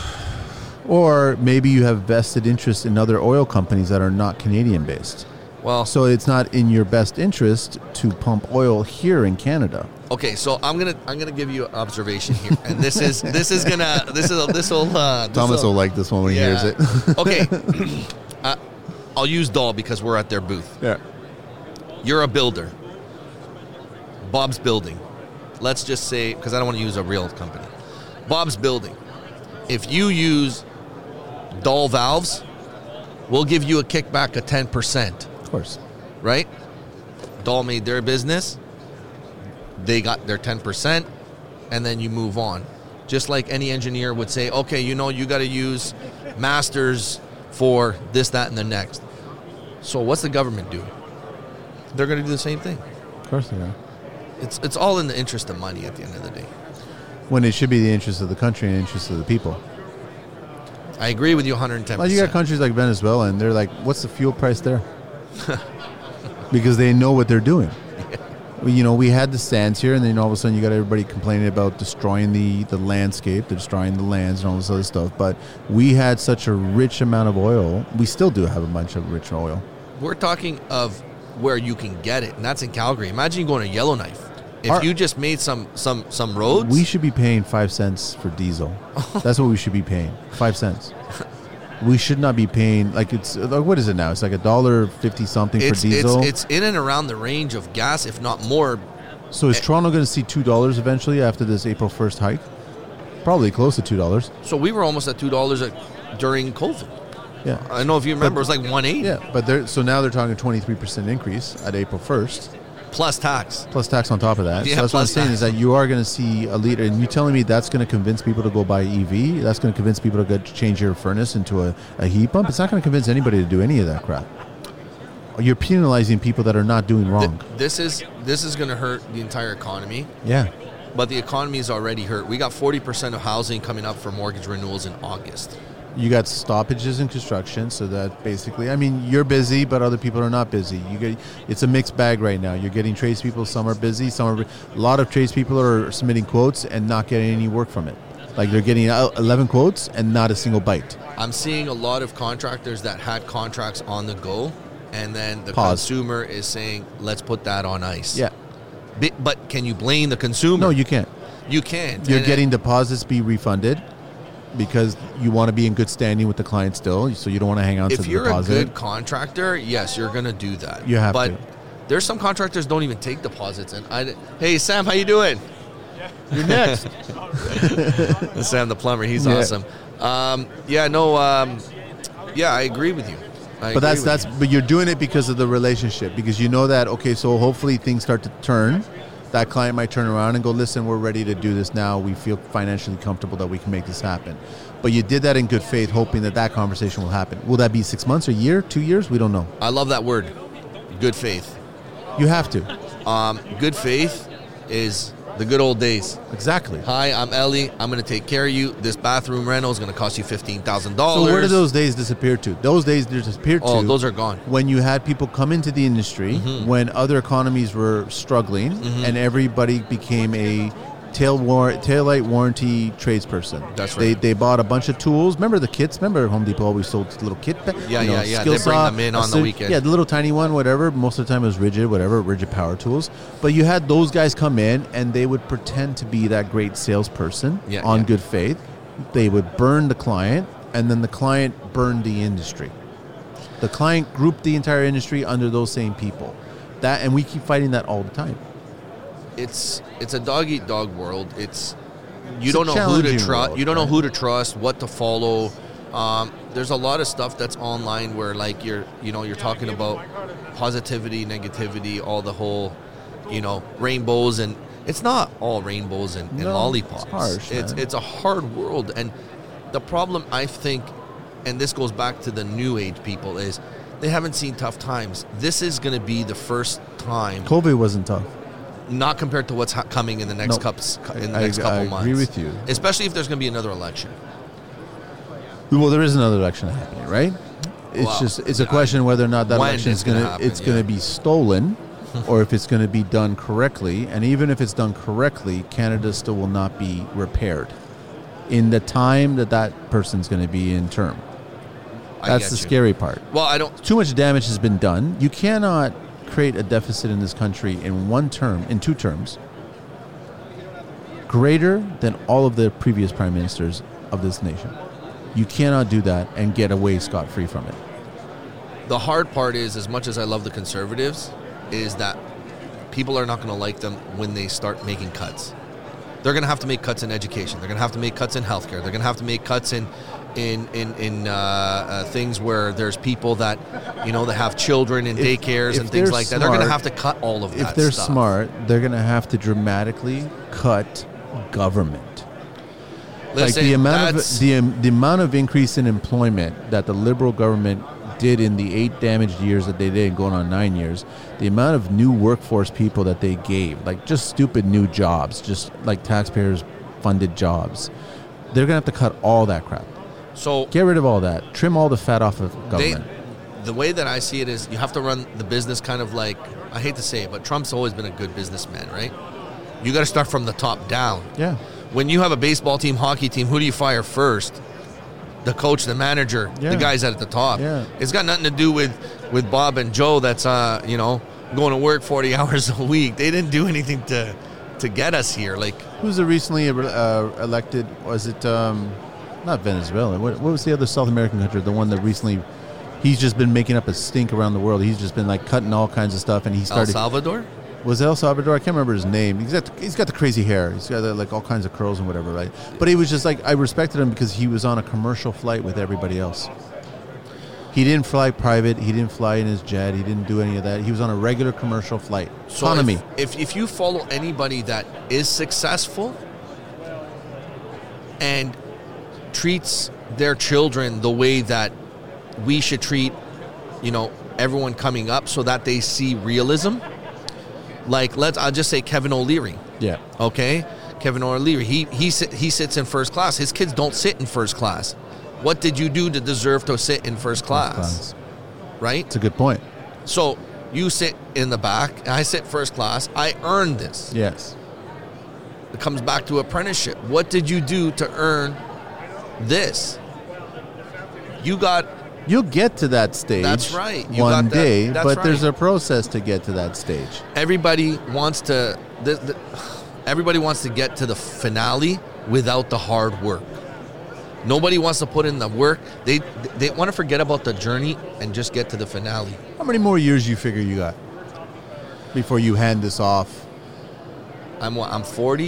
Or maybe you have vested interest in other oil companies that are not Canadian based. Well, so it's not in your best interest to pump oil here in Canada. Okay, so I'm gonna give you an observation here, and this will Thomas will like this one when he hears it. Okay, I'll use Dahl because we're at their booth. Yeah, you're a builder. Bob's Building. Let's just say, because I don't want to use a real company. Bob's Building. If you use Dahl valves, we'll give you a kickback of 10%. Of course. Right? Dahl made their business. They got their 10%, and then you move on. Just like any engineer would say, okay, you got to use Masters for this, that, and the next. So what's the government do? They're going to do the same thing. Of course they are. It's all in the interest of money at the end of the day. When it should be the interest of the country and the interest of the people. I agree with you 110%. Well, you got countries like Venezuela, and they're like, what's the fuel price there? Because they know what they're doing. Yeah. We had the sands here, and then all of a sudden you got everybody complaining about destroying the landscape, they're destroying the lands and all this other stuff. But we had such a rich amount of oil. We still do have a bunch of rich oil. We're talking of where you can get it, and that's in Calgary. Imagine you going to Yellowknife. If you just made some roads, we should be paying 5 cents for diesel. That's what we should be paying. 5 cents. We should not be paying what is it now? It's like $1.50 something for diesel. It's in and around the range of gas, if not more. So is Toronto going to see $2 eventually after this April 1st hike? Probably close to $2. So we were almost at $2 during COVID. Yeah, I don't know if you remember. It was like 1.8. Yeah, but so now they're talking a 23% increase at April 1st. Plus tax on top of that. Yeah, so that's what I'm saying tax. Is that you are going to see a leader, and you telling me that's going to convince people to go buy EV? That's going to convince people to go change your furnace into a heat pump? It's not going to convince anybody to do any of that crap. You're penalizing people that are not doing wrong. This is going to hurt the entire economy. Yeah. But the economy is already hurt. We got 40% of housing coming up for mortgage renewals in August. You got stoppages in construction, so that basically, you're busy, but other people are not busy. It's a mixed bag right now. You're getting tradespeople, some are busy, a lot of tradespeople are submitting quotes and not getting any work from it. Like they're getting 11 quotes and not a single bite. I'm seeing a lot of contractors that had contracts on the go, and then the Pause. consumer is saying, let's put that on ice. Yeah. But can you blame the consumer? No, you can't. You can't. You're getting deposits be refunded because you want to be in good standing with the client still, so you don't want to hang on to the deposit. If you're a good contractor, yes, you're going to do that. You have but to. There's some contractors don't even take deposits. And hey, Sam, how you doing? You're next. Sam the plumber, he's Yeah. awesome. I agree with you. But you're doing it because of the relationship, because you know that, okay, so hopefully things start to turn. That client might turn around and go, listen, we're ready to do this now. We feel financially comfortable that we can make this happen. But you did that in good faith, hoping that that conversation will happen. Will that be 6 months, a year, 2 years? We don't know. I love that word, good faith. You have to. Good faith is the good old days. Exactly. Hi, I'm Ellie. I'm going to take care of you. This bathroom rental is going to cost you $15,000. So where do those days disappear to? Those days disappeared to. Oh, those are gone. When you had people come into the industry, when other economies were struggling, and everybody became a taillight warranty tradesperson. That's right. They bought a bunch of tools. Remember the kits? Remember Home Depot always sold little kit? Yeah. Skill They bring saw, them in on the weekend. Yeah, the little tiny one, whatever. Most of the time it was rigid power tools. But you had those guys come in, and they would pretend to be that great salesperson on good faith. They would burn the client, and then the client burned the industry. The client grouped the entire industry under those same people. And we keep fighting that all the time. It's a dog-eat-dog world. You a don't know who to challenging trust. world, You don't know right? who to trust, what to follow. There's a lot of stuff that's online where like you're talking about positivity, negativity, all the whole, rainbows, and it's not all rainbows and lollipops. It's harsh, man. It's a hard world, and the problem I think, and this goes back to the new age people, is they haven't seen tough times. This is going to be the first time. COVID wasn't tough. Not compared to what's coming in the next couple months. I agree with you. Especially if there's going to be another election. Well, there is another election happening, right? It's a question whether or not that when election is it's gonna going happen, to be stolen, or if it's going to be done correctly. And even if it's done correctly, Canada still will not be repaired in the time that person's going to be in term. That's the scary part. Well, Too much damage has been done. You cannot create a deficit in this country in 2 terms, greater than all of the previous prime ministers of this nation. You cannot do that and get away scot-free from it. The hard part is, as much as I love the Conservatives, is that people are not going to like them when they start making cuts. They're going to have to make cuts in education. They're going to have to make cuts in healthcare. They're going to have to make cuts in things where there's people that, that have children in daycares and things like that. They're going to have to cut all of that stuff. If they're smart, they're going to have to dramatically cut government. Listen, the amount of increase in employment that the Liberal government did in the 8 damaged years that they did, going on 9 years, the amount of new workforce people that they gave, like just stupid new jobs, just like taxpayers funded jobs, they're going to have to cut all that crap. So get rid of all that. Trim all the fat off of government. The way that I see it is you have to run the business kind of like, I hate to say it, but Trump's always been a good businessman, right? You got to start from the top down. Yeah. When you have a baseball team, hockey team, who do you fire first? The coach, the manager, the guys at the top. Yeah. It's got nothing to do with Bob and Joe that's, going to work 40 hours a week. They didn't do anything to get us here. Like, who's the recently elected, was it, not Venezuela, what was the other South American country, the one that recently, he's just been making up a stink around the world. He's just been like cutting all kinds of stuff, and he started... El Salvador? Was it El Salvador? I can't remember his name. He's got the crazy hair. He's got like all kinds of curls and whatever, right? But he was just like, I respected him because he was on a commercial flight with everybody else. He didn't fly private. He didn't fly in his jet. He didn't do any of that. He was on a regular commercial flight. So Economy. If you follow anybody that is successful and treats their children the way that we should treat, everyone coming up, so that they see realism. Like, I'll just say Kevin O'Leary. Yeah. Okay? Kevin O'Leary. He sits in first class. His kids don't sit in first class. What did you do to deserve to sit in first class? Right? It's a good point. So you sit in the back. I sit first class. I earned this. Yes. It comes back to apprenticeship. What did you do to earn this? You'll get to that stage. That's right. One day, that's but right. there's a process to get to that stage. Everybody wants to. Everybody wants to get to the finale without the hard work. Nobody wants to put in the work. They want to forget about the journey and just get to the finale. How many more years you figure you got before you hand this off? I'm 40.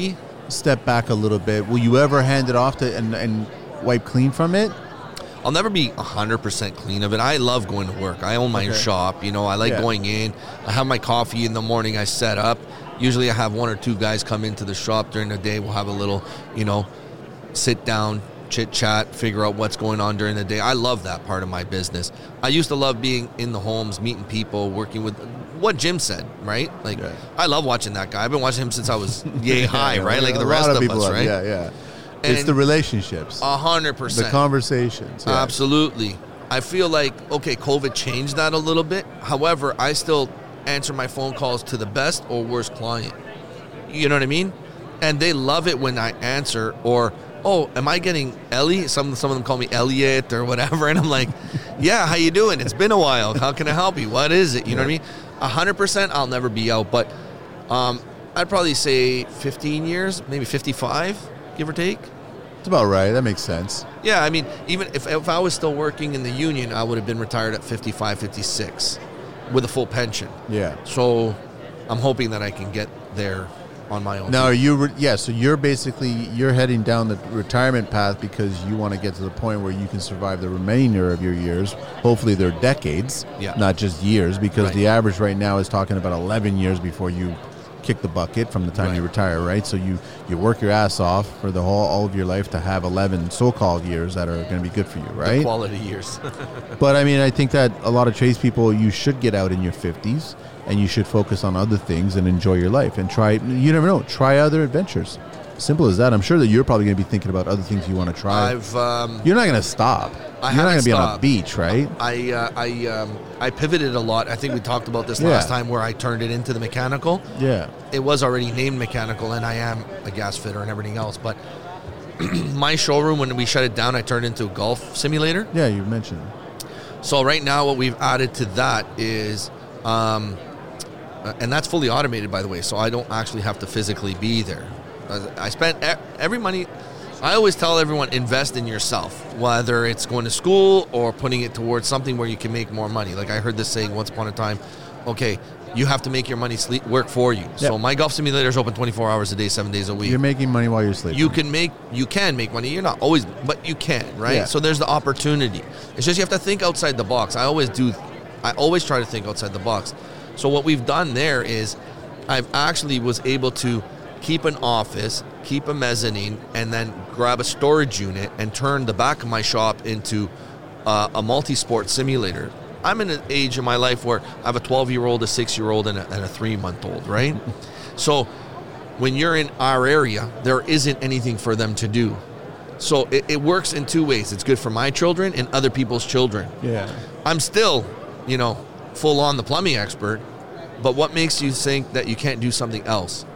step back a little bit, will you ever hand it off to and wipe clean from it? I'll never be 100% clean of it. I love going to work. I own my own shop. You know, I like going in. I have my coffee in the morning. I set up. Usually I have one or two guys come into the shop during the day. We'll have a little, you know, sit down, chit chat, figure out what's going on during the day. I love that part of my business. I used to love being in the homes, meeting people, working with what Jim said, right? Like, I love watching that guy. I've been watching him since I was yay high, right? Like the rest of us, right? Yeah. And it's the relationships. 100%. The conversations. Yeah. Absolutely. I feel like, okay, COVID changed that a little bit. However, I still answer my phone calls to the best or worst client. You know what I mean? And they love it when I answer, or, oh, am I getting Ellie? Some of them call me Elliot or whatever. And I'm like, yeah, how you doing? It's been a while. How can I help you? What is it? You know what I mean? 100% I'll never be out. But I'd probably say 15 years, maybe 55, give or take. That's about right. That makes sense. Yeah, I mean, even if I was still working in the union, I would have been retired at 55, 56 with a full pension. Yeah. So I'm hoping that I can get there on my own. Now, so you're heading down the retirement path because you want to get to the point where you can survive the remainder of your years. Hopefully they're decades, not just years, because the average right now is talking about 11 years before you kick the bucket from the time you retire, right? So you work your ass off for all of your life to have 11 so-called years that are going to be good for you, right? The quality years. But I mean, I think that a lot of tradespeople, you should get out in your 50s and you should focus on other things and enjoy your life and you never know, try other adventures. Simple as that. I'm sure that you're probably going to be thinking about other things you want to try. You're not going to stop. You're not going to be on a beach, right? I pivoted a lot. I think we talked about this last time where I turned it into the mechanical. Yeah. It was already named mechanical, and I am a gas fitter and everything else. But my showroom, when we shut it down, I turned into a golf simulator. Yeah, you mentioned. So right now what we've added to that is, and that's fully automated, by the way, so I don't actually have to physically be there. I spent every money. I always tell everyone, invest in yourself, whether it's going to school or putting it towards something where you can make more money. Like I heard this saying once upon a time, okay, you have to make your money work for you. Yep. So my golf simulator is open 24 hours a day, 7 days a week. You're making money while you're sleeping. You can make money. You're not always, but you can, right? Yeah. So there's the opportunity. It's just you have to think outside the box. I always try to think outside the box. So what we've done there is I've actually was able to keep an office, keep a mezzanine, and then grab a storage unit and turn the back of my shop into a multi-sport simulator. I'm in an age in my life where I have a 12-year-old, a 6-year-old, and a 3-month-old, right? So when you're in our area, there isn't anything for them to do. So it works in two ways. It's good for my children and other people's children. Yeah. I'm still, full on the plumbing expert, but what makes you think that you can't do something else?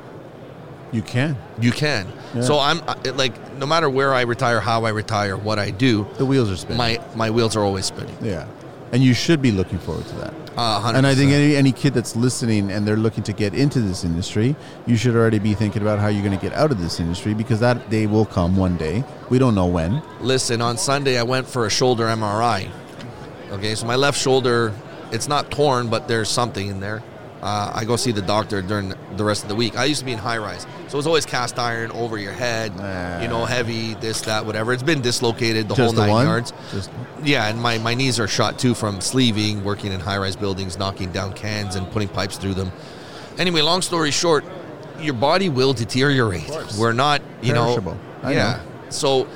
You can. You can. Yeah. So I'm like, no matter where I retire, how I retire, what I do, the wheels are spinning. My wheels are always spinning. Yeah. And you should be looking forward to that. 100%. And I think any kid that's listening and they're looking to get into this industry, you should already be thinking about how you're going to get out of this industry, because that day will come one day. We don't know when. Listen, on Sunday I went for a shoulder MRI. Okay, so my left shoulder, it's not torn, but there's something in there. I go see the doctor during the rest of the week. I used to be in high rise, so it was always cast iron over your head, heavy, this, that, whatever. It's been dislocated, the whole 9 yards. Yeah, and my knees are shot too from sleeving, working in high rise buildings, knocking down cans and putting pipes through them. Anyway, long story short, your body will deteriorate. We're not, perishable. I know. So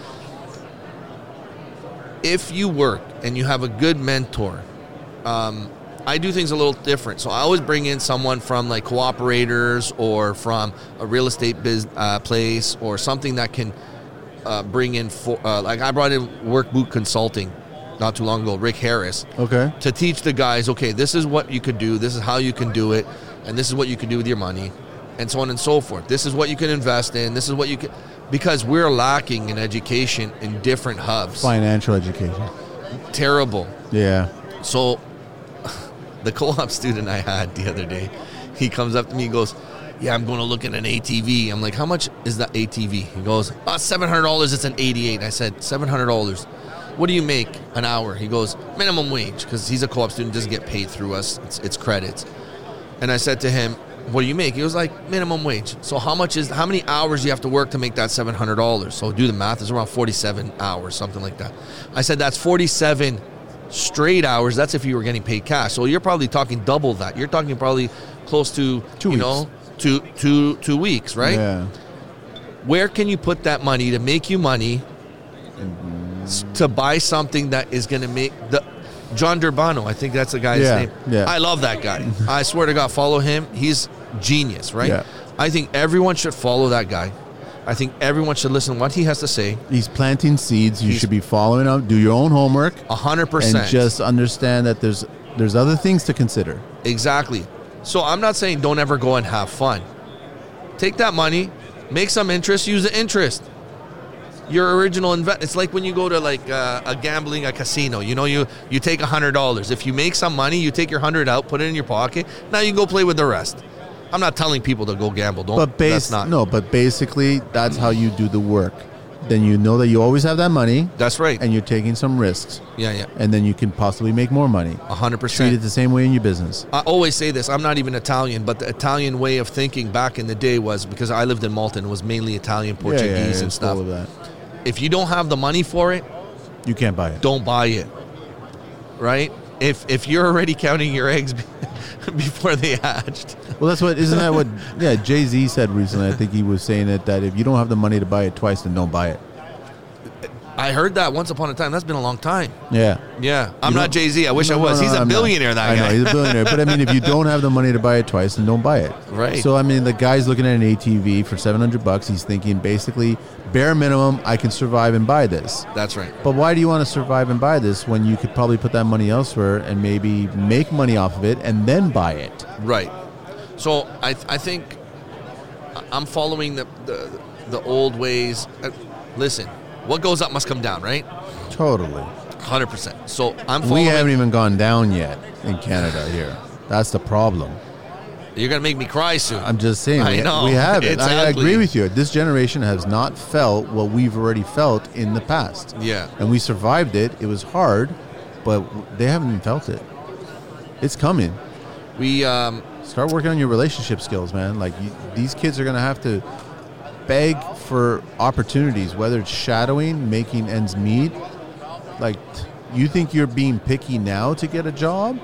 if you work and you have a good mentor, I do things a little different. So I always bring in someone from like Cooperators or from a real estate place or something that can bring in, like I brought in Work Boot Consulting not too long ago, Rick Harris. Okay. To teach the guys, okay, this is what you could do, this is how you can do it, and this is what you can do with your money, and so on and so forth. This is what you can invest in, this is what you can, because we're lacking in education in different hubs. Financial education. Terrible. Yeah. So the co-op student I had the other day, he comes up to me and goes, yeah, I'm going to look at an ATV. I'm like, how much is that ATV? He goes, $700, it's an 88. I said, $700. What do you make an hour? He goes, minimum wage, because he's a co-op student, doesn't get paid through us. It's credits. And I said to him, what do you make? He was like, minimum wage. So how many hours do you have to work to make that $700? So do the math. It's around 47 hours, something like that. I said, that's 47 straight hours. That's if you were getting paid cash. So you're probably talking double that. You're talking probably close to 2 weeks. Two weeks, right? Yeah. Where can you put that money to make you money to buy something that is going to make the John Durbano, I think that's the guy's name. Yeah. I love that guy. I swear to God, follow him. He's genius, right? Yeah. I think everyone should follow that guy. I think everyone should listen to what he has to say. He's planting seeds. You should be following up. Do your own homework. 100%. And just understand that there's other things to consider. Exactly. So I'm not saying don't ever go and have fun. Take that money, make some interest, use the interest. Your original investment. It's like when you go to like a casino. You know, you take $100. If you make some money, you take your 100 out, put it in your pocket. Now you can go play with the rest. I'm not telling people to go gamble. But basically, that's how you do the work. Then you know that you always have that money. That's right. And you're taking some risks. Yeah. And then you can possibly make more money. 100%. Treat it the same way in your business. I always say this. I'm not even Italian, but the Italian way of thinking back in the day was, because I lived in Malta, and it was mainly Italian, Portuguese, and stuff. All of that. If you don't have the money for it, you can't buy it. Don't buy it. Right? If you're already counting your eggs before they hatched. Well, isn't that what Jay-Z said recently? I think he was saying that if you don't have the money to buy it twice, then don't buy it. I heard that once upon a time. That's been a long time. Yeah. I'm not Jay-Z. I wish I was. He's a billionaire, that guy. I know, he's a billionaire. But I mean, if you don't have the money to buy it twice, then don't buy it. Right. So, I mean, the guy's looking at an ATV for $700. He's thinking, basically, bare minimum, I can survive and buy this. That's right. But why do you want to survive and buy this when you could probably put that money elsewhere and maybe make money off of it and then buy it? Right. So, I think I'm following the old ways. Listen. What goes up must come down, right? Totally. 100%. So I'm following. We haven't even gone down yet in Canada here. That's the problem. You're going to make me cry soon. I'm just saying. I know. We haven't. Exactly. I agree with you. This generation has not felt what we've already felt in the past. Yeah. And we survived it. It was hard, but they haven't felt it. It's coming. We start working on your relationship skills, man. Like these kids are going to have to beg for opportunities, whether it's shadowing, making ends meet. Like, you think you're being picky now to get a job?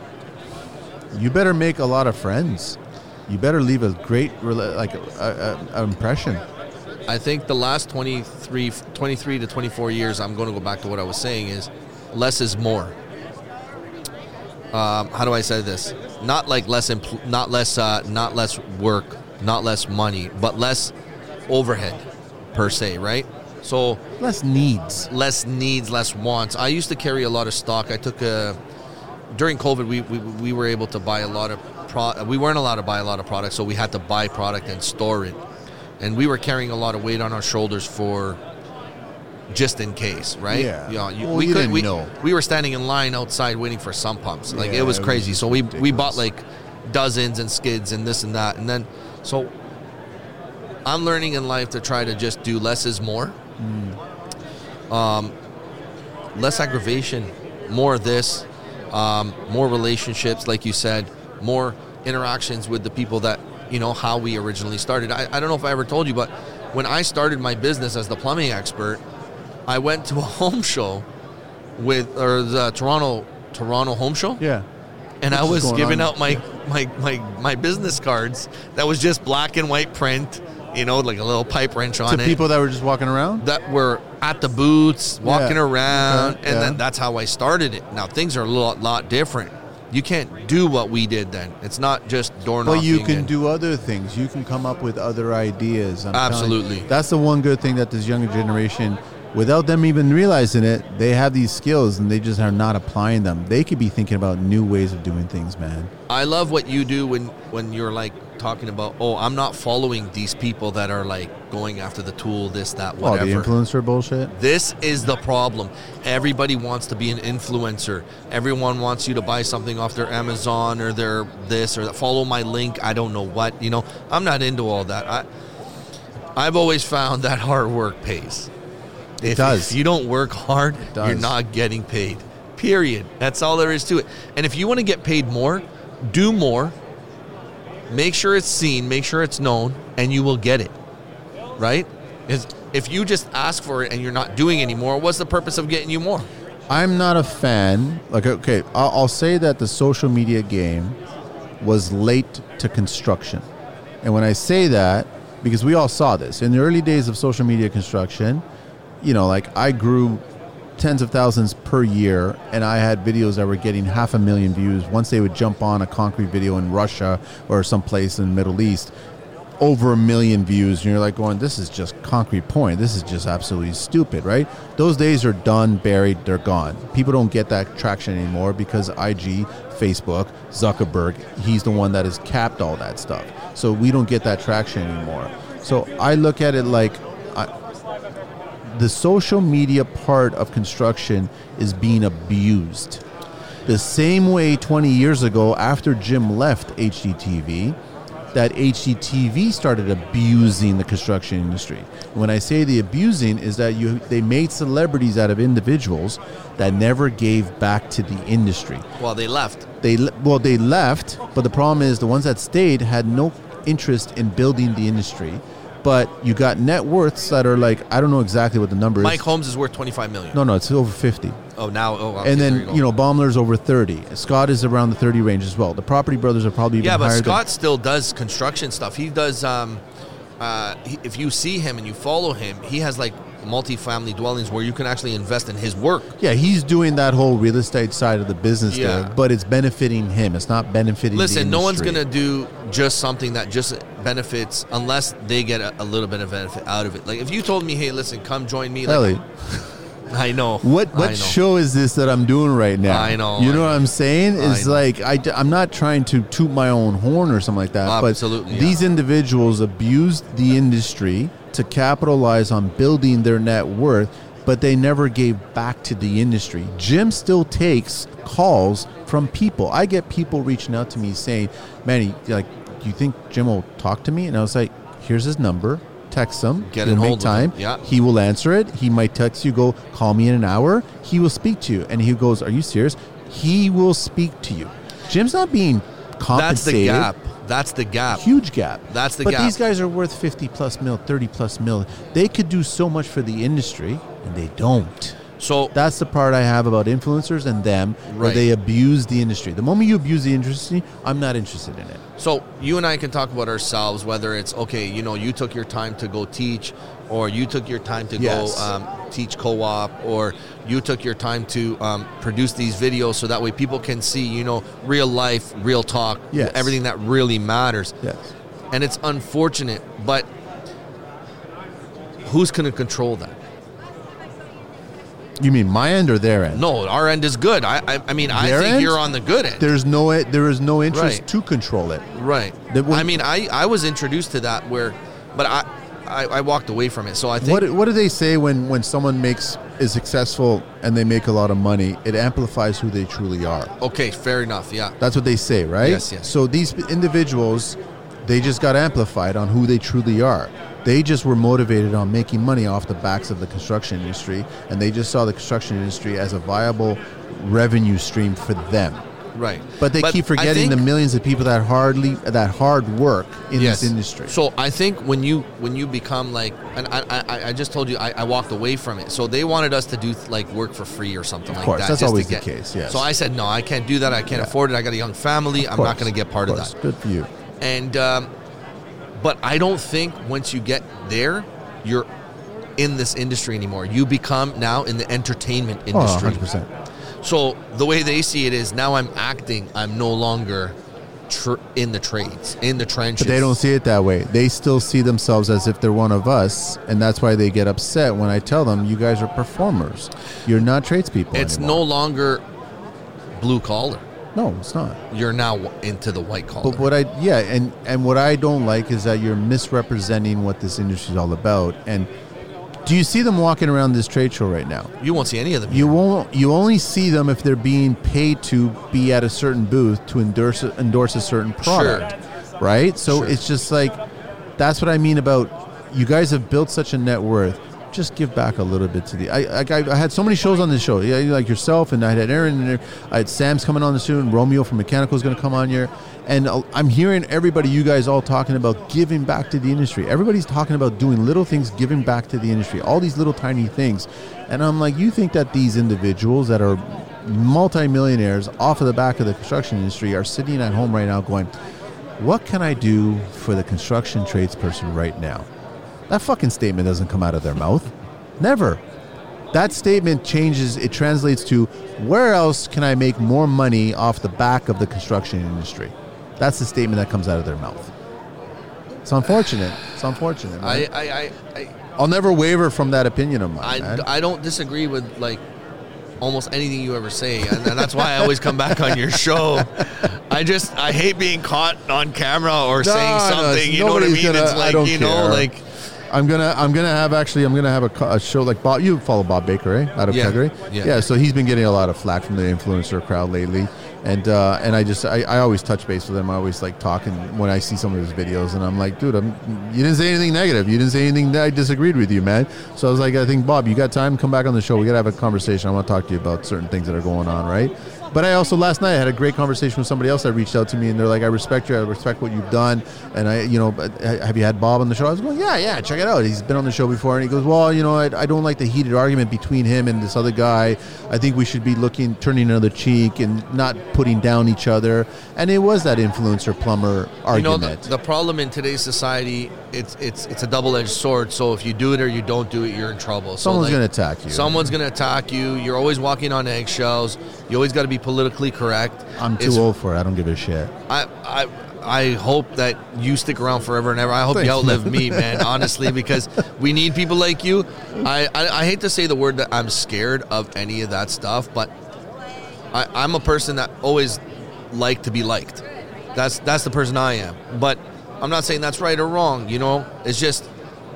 You better make a lot of friends. You better leave a great impression. I think the last 23 to 24 years, I'm going to go back to what I was saying, is less is more. How do I say this? Not like not less work, not less money, but less overhead per se, right? So less needs, less wants. I used to carry a lot of stock. I took during COVID, we were able to buy a lot of we weren't allowed to buy a lot of products, so we had to buy product and store it, and we were carrying a lot of weight on our shoulders for just in case, right? Yeah. We were standing in line outside waiting for sump pumps. Like it was crazy. So we bought like dozens and skids and this and that, and then so. I'm learning in life to try to just do less is more. Less aggravation, more of this, more relationships, like you said, more interactions with the people that, how we originally started. I don't know if I ever told you, but when I started my business as the plumbing expert, I went to a home show the Toronto home show. Yeah. And I was giving out my business cards that was just black and white print, like a little pipe wrench on it. To people that were just walking around? That were at the booths, walking around, and then that's how I started it. Now, things are a lot different. You can't do what we did then. It's not just door knocking. But you can do other things. You can come up with other ideas. Absolutely. That's the one good thing that this younger generation, without them even realizing it, they have these skills and they just are not applying them. They could be thinking about new ways of doing things, man. I love what you do when you're like talking about, I'm not following these people that are like going after the tool, this, that, whatever. The influencer bullshit? This is the problem. Everybody wants to be an influencer. Everyone wants you to buy something off their Amazon or their this or that. Follow my link. I don't know what. I'm not into all that. I've always found that hard work pays. It does. If you don't work hard, you're not getting paid. Period. That's all there is to it. And if you want to get paid more, do more Make sure it's seen, make sure it's known, and you will get it, right? If you just ask for it and you're not doing anymore, what's the purpose of getting you more? I'm not a fan. Like, okay, I'll say that the social media game was late to construction. And when I say that, because we all saw this, in the early days of social media construction, you know, like I grew tens of thousands per year, and I had videos that were getting 500,000 views. Once they would jump on a concrete video in Russia or someplace in the Middle East, over 1 million views, and you're like going, this is just concrete point. This is just absolutely stupid, right? Those days are done, buried, they're gone. People don't get that traction anymore because IG, Facebook, Zuckerberg, he's the one that has capped all that stuff. So we don't get that traction anymore. So I look at it like the social media part of construction is being abused. The same way 20 years ago, after Jim left HGTV, that HGTV started abusing the construction industry. When I say the abusing is that they made celebrities out of individuals that never gave back to the industry. Well, they left. They left, but the problem is the ones that stayed had no interest in building the industry. But you got net worths that are like, I don't know exactly what the number is. Mike Holmes is worth $25 million. No, it's over 50. Oh, now. Oh, okay, and then, you know, Baumler's over 30. Scott is around the 30 range as well. The Property Brothers are probably even higher. Yeah, but Scott still does construction stuff. He does, if you see him and you follow him, he has like multi-family dwellings where you can actually invest in his work. Yeah, he's doing that whole real estate side of the business Yeah. there, but it's benefiting him. It's not benefiting the Listen, no one's industry. going to do just something that just benefits unless they get a little bit of benefit out of it. Like if you told me, hey, listen, come join me. Like, Ellie, I know. what I know. show is this that I'm doing right now? I know. You know what I'm saying? It's know. like I'm not trying to toot my own horn or something like that. Absolutely, But these individuals abused the industry to capitalize on building their net worth, but they never gave back to the industry. Jim still takes calls from people. I get people reaching out to me saying, "Man, do you think Jim will talk to me?" And I was like, "Here's his number. Text him. Get He'll in make hold time. with him. Yeah. He will answer it. He might text you, go, call me in an hour. He will speak to you." And he goes, "Are you serious?" He will speak to you. Jim's not being compensated. That's the gap. Huge gap. That's the but gap. These guys are worth 50 plus mil, 30 plus mil. They could do so much for the industry, and they don't. So That's the part I have about influencers and them, where Right. they abuse the industry. The moment you abuse the industry, I'm not interested in it. So you and I can talk about ourselves, whether it's, okay, you know, you took your time to go teach, or you took your time to Yes. go teach co-op, or you took your time to produce these videos so that way people can see, you know, real life, real talk, Yes. everything that really matters. Yes. And it's unfortunate, but who's going to control that? You mean my end or their end? No, our end is good. I mean, I Their think end? you're on the good end. There is no interest Right. to control it. Right. That would- I mean, I was introduced to that but I walked away from it. So I think What do they say when someone is successful and they make a lot of money? It amplifies who they truly are. okay, fair enough. Yeah. That's what they say, right? Yes, yes. So these individuals, they just got amplified on who they truly are. They just were motivated on making money off the backs of the construction industry, and they just saw the construction industry as a viable revenue stream for them. Right. But they keep I forgetting think- the millions of people that hard work in Yes. this industry. So I think when you become like, and I just told you I walked away from it. So they wanted us to do like work for free or something like course, that. that's just to always the get- case, yes. So I said no, I can't do that. I can't Yeah. afford it. I got a young family. I'm not going to get part of course. that. Good for you. And but I don't think once you get there, you're in this industry anymore. You become now in the entertainment Oh, industry. 100%. So the way they see it is now I'm acting. I'm no longer in the trades, in the trenches. But they don't see it that way. They still see themselves as if they're one of us, and that's why they get upset when I tell them, you guys are performers. You're not tradespeople It's anymore. no longer blue collar. No, it's not. You're now into the white collar. But and what I don't like is that you're misrepresenting what this industry is all about. And do you see them walking around this trade show right now? You won't see any of them. You won't. You only see them if they're being paid to be at a certain booth to endorse a certain product, right? So Sure. it's just like that's what I mean about you guys have built such a net worth. just give back a little bit to the. I had so many shows on this show. Yeah, like yourself, and I had Aaron, and I had Sam's coming on the soon. Romeo from Mechanical is going to come on here, and I'm hearing everybody, you guys, all talking about giving back to the industry. Everybody's talking about doing little things, giving back to the industry. All these little tiny things, and I'm like, you think that these individuals that are multimillionaires off of the back of the construction industry are sitting at home right now going, what can I do for the construction tradesperson right now? That fucking statement doesn't come out of their mouth. Never. That statement changes, it translates to, where else can I make more money off the back of the construction industry? That's the statement that comes out of their mouth. It's unfortunate. It's unfortunate. Right? I'll never waver from that opinion of mine. I don't disagree with, like, almost anything you ever say, and that's why I always come back on your show. I hate being caught on camera or saying something. You know what I mean? It's like, you know, like, I'm gonna have a show like Bob. You follow Bob Baker, eh? Out of Calgary. Yeah. So he's been getting a lot of flack from the influencer crowd lately, and I always touch base with him. I always like talking when I see some of his videos, and I'm like, dude, you didn't say anything negative. You didn't say anything that I disagreed with you, man. So I was like, I think, Bob, you got time? Come back on the show. We gotta have a conversation. I want to talk to you about certain things that are going on, right? But I also, last night, I had a great conversation with somebody else that reached out to me, and they're like, I respect you, I respect what you've done, and have you had Bob on the show? I was going, yeah, check it out. He's been on the show before, and he goes, well, I don't like the heated argument between him and this other guy. I think we should be turning another cheek and not putting down each other. And it was that influencer plumber argument. You know, the problem in today's society, it's a double-edged sword. So if you do it or you don't do it, you're in trouble. Someone's going to attack you. Someone's going to attack you. You're always walking on eggshells. You always got to be politically correct. I'm too old for it. I don't give a shit. I hope that you stick around forever and ever. I hope you outlive me, man, honestly, because we need people like you. I hate to say the word that I'm scared of any of that stuff, but I'm a person that always like to be liked. That's the person I am. But I'm not saying that's right or wrong, you know? It's just...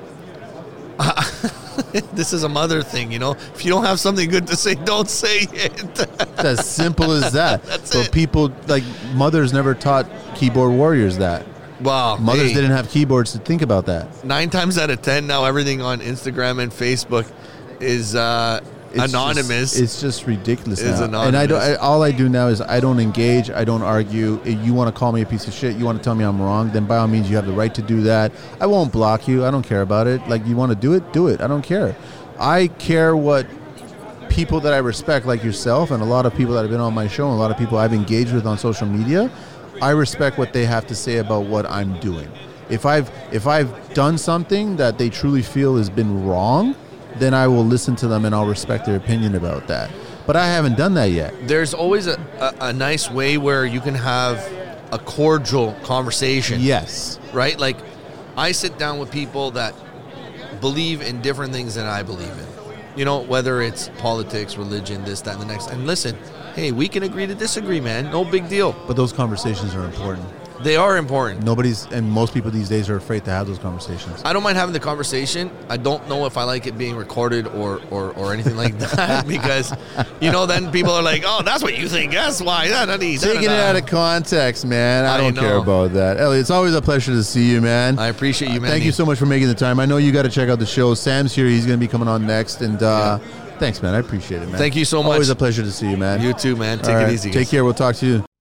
this is a mother thing, you know. If you don't have something good to say, don't say it. It's as simple as that. That's it. People, like, mothers never taught keyboard warriors that. Wow. Mothers didn't have keyboards to think about that. 9 times out of 10 now, everything on Instagram and Facebook is anonymous. It's just ridiculous It's now. anonymous. And all I do now is I don't engage. I don't argue. If you want to call me a piece of shit, you want to tell me I'm wrong, then by all means you have the right to do that. I won't block you. I don't care about it. Like, you want to do it, do it. I don't care. I care what people that I respect, like yourself and a lot of people that have been on my show and a lot of people I've engaged with on social media, I respect what they have to say about what I'm doing. If I've done something that they truly feel has been wrong, then I will listen to them and I'll respect their opinion about that. But I haven't done that yet. There's always a nice way where you can have a cordial conversation. Yes. Right? Like, I sit down with people that believe in different things than I believe in. You know, whether it's politics, religion, this, that, and the next. And listen, hey, we can agree to disagree, man. No big deal. But those conversations are important. They are important. Most people these days are afraid to have those conversations. I don't mind having the conversation. I don't know if I like it being recorded or anything like that because, you know, then people are like, oh, that's what you think. That's why. Taking it out of context, man. I don't care about that. Elliot, it's always a pleasure to see you, man. I appreciate you, man. Thank you so much for making the time. I know you got to check out the show. Sam's here. He's going to be coming on next. And thanks, man. I appreciate it, man. Thank you so much. Always a pleasure to see you, man. You too, man. Take it easy. Take care. We'll talk to you.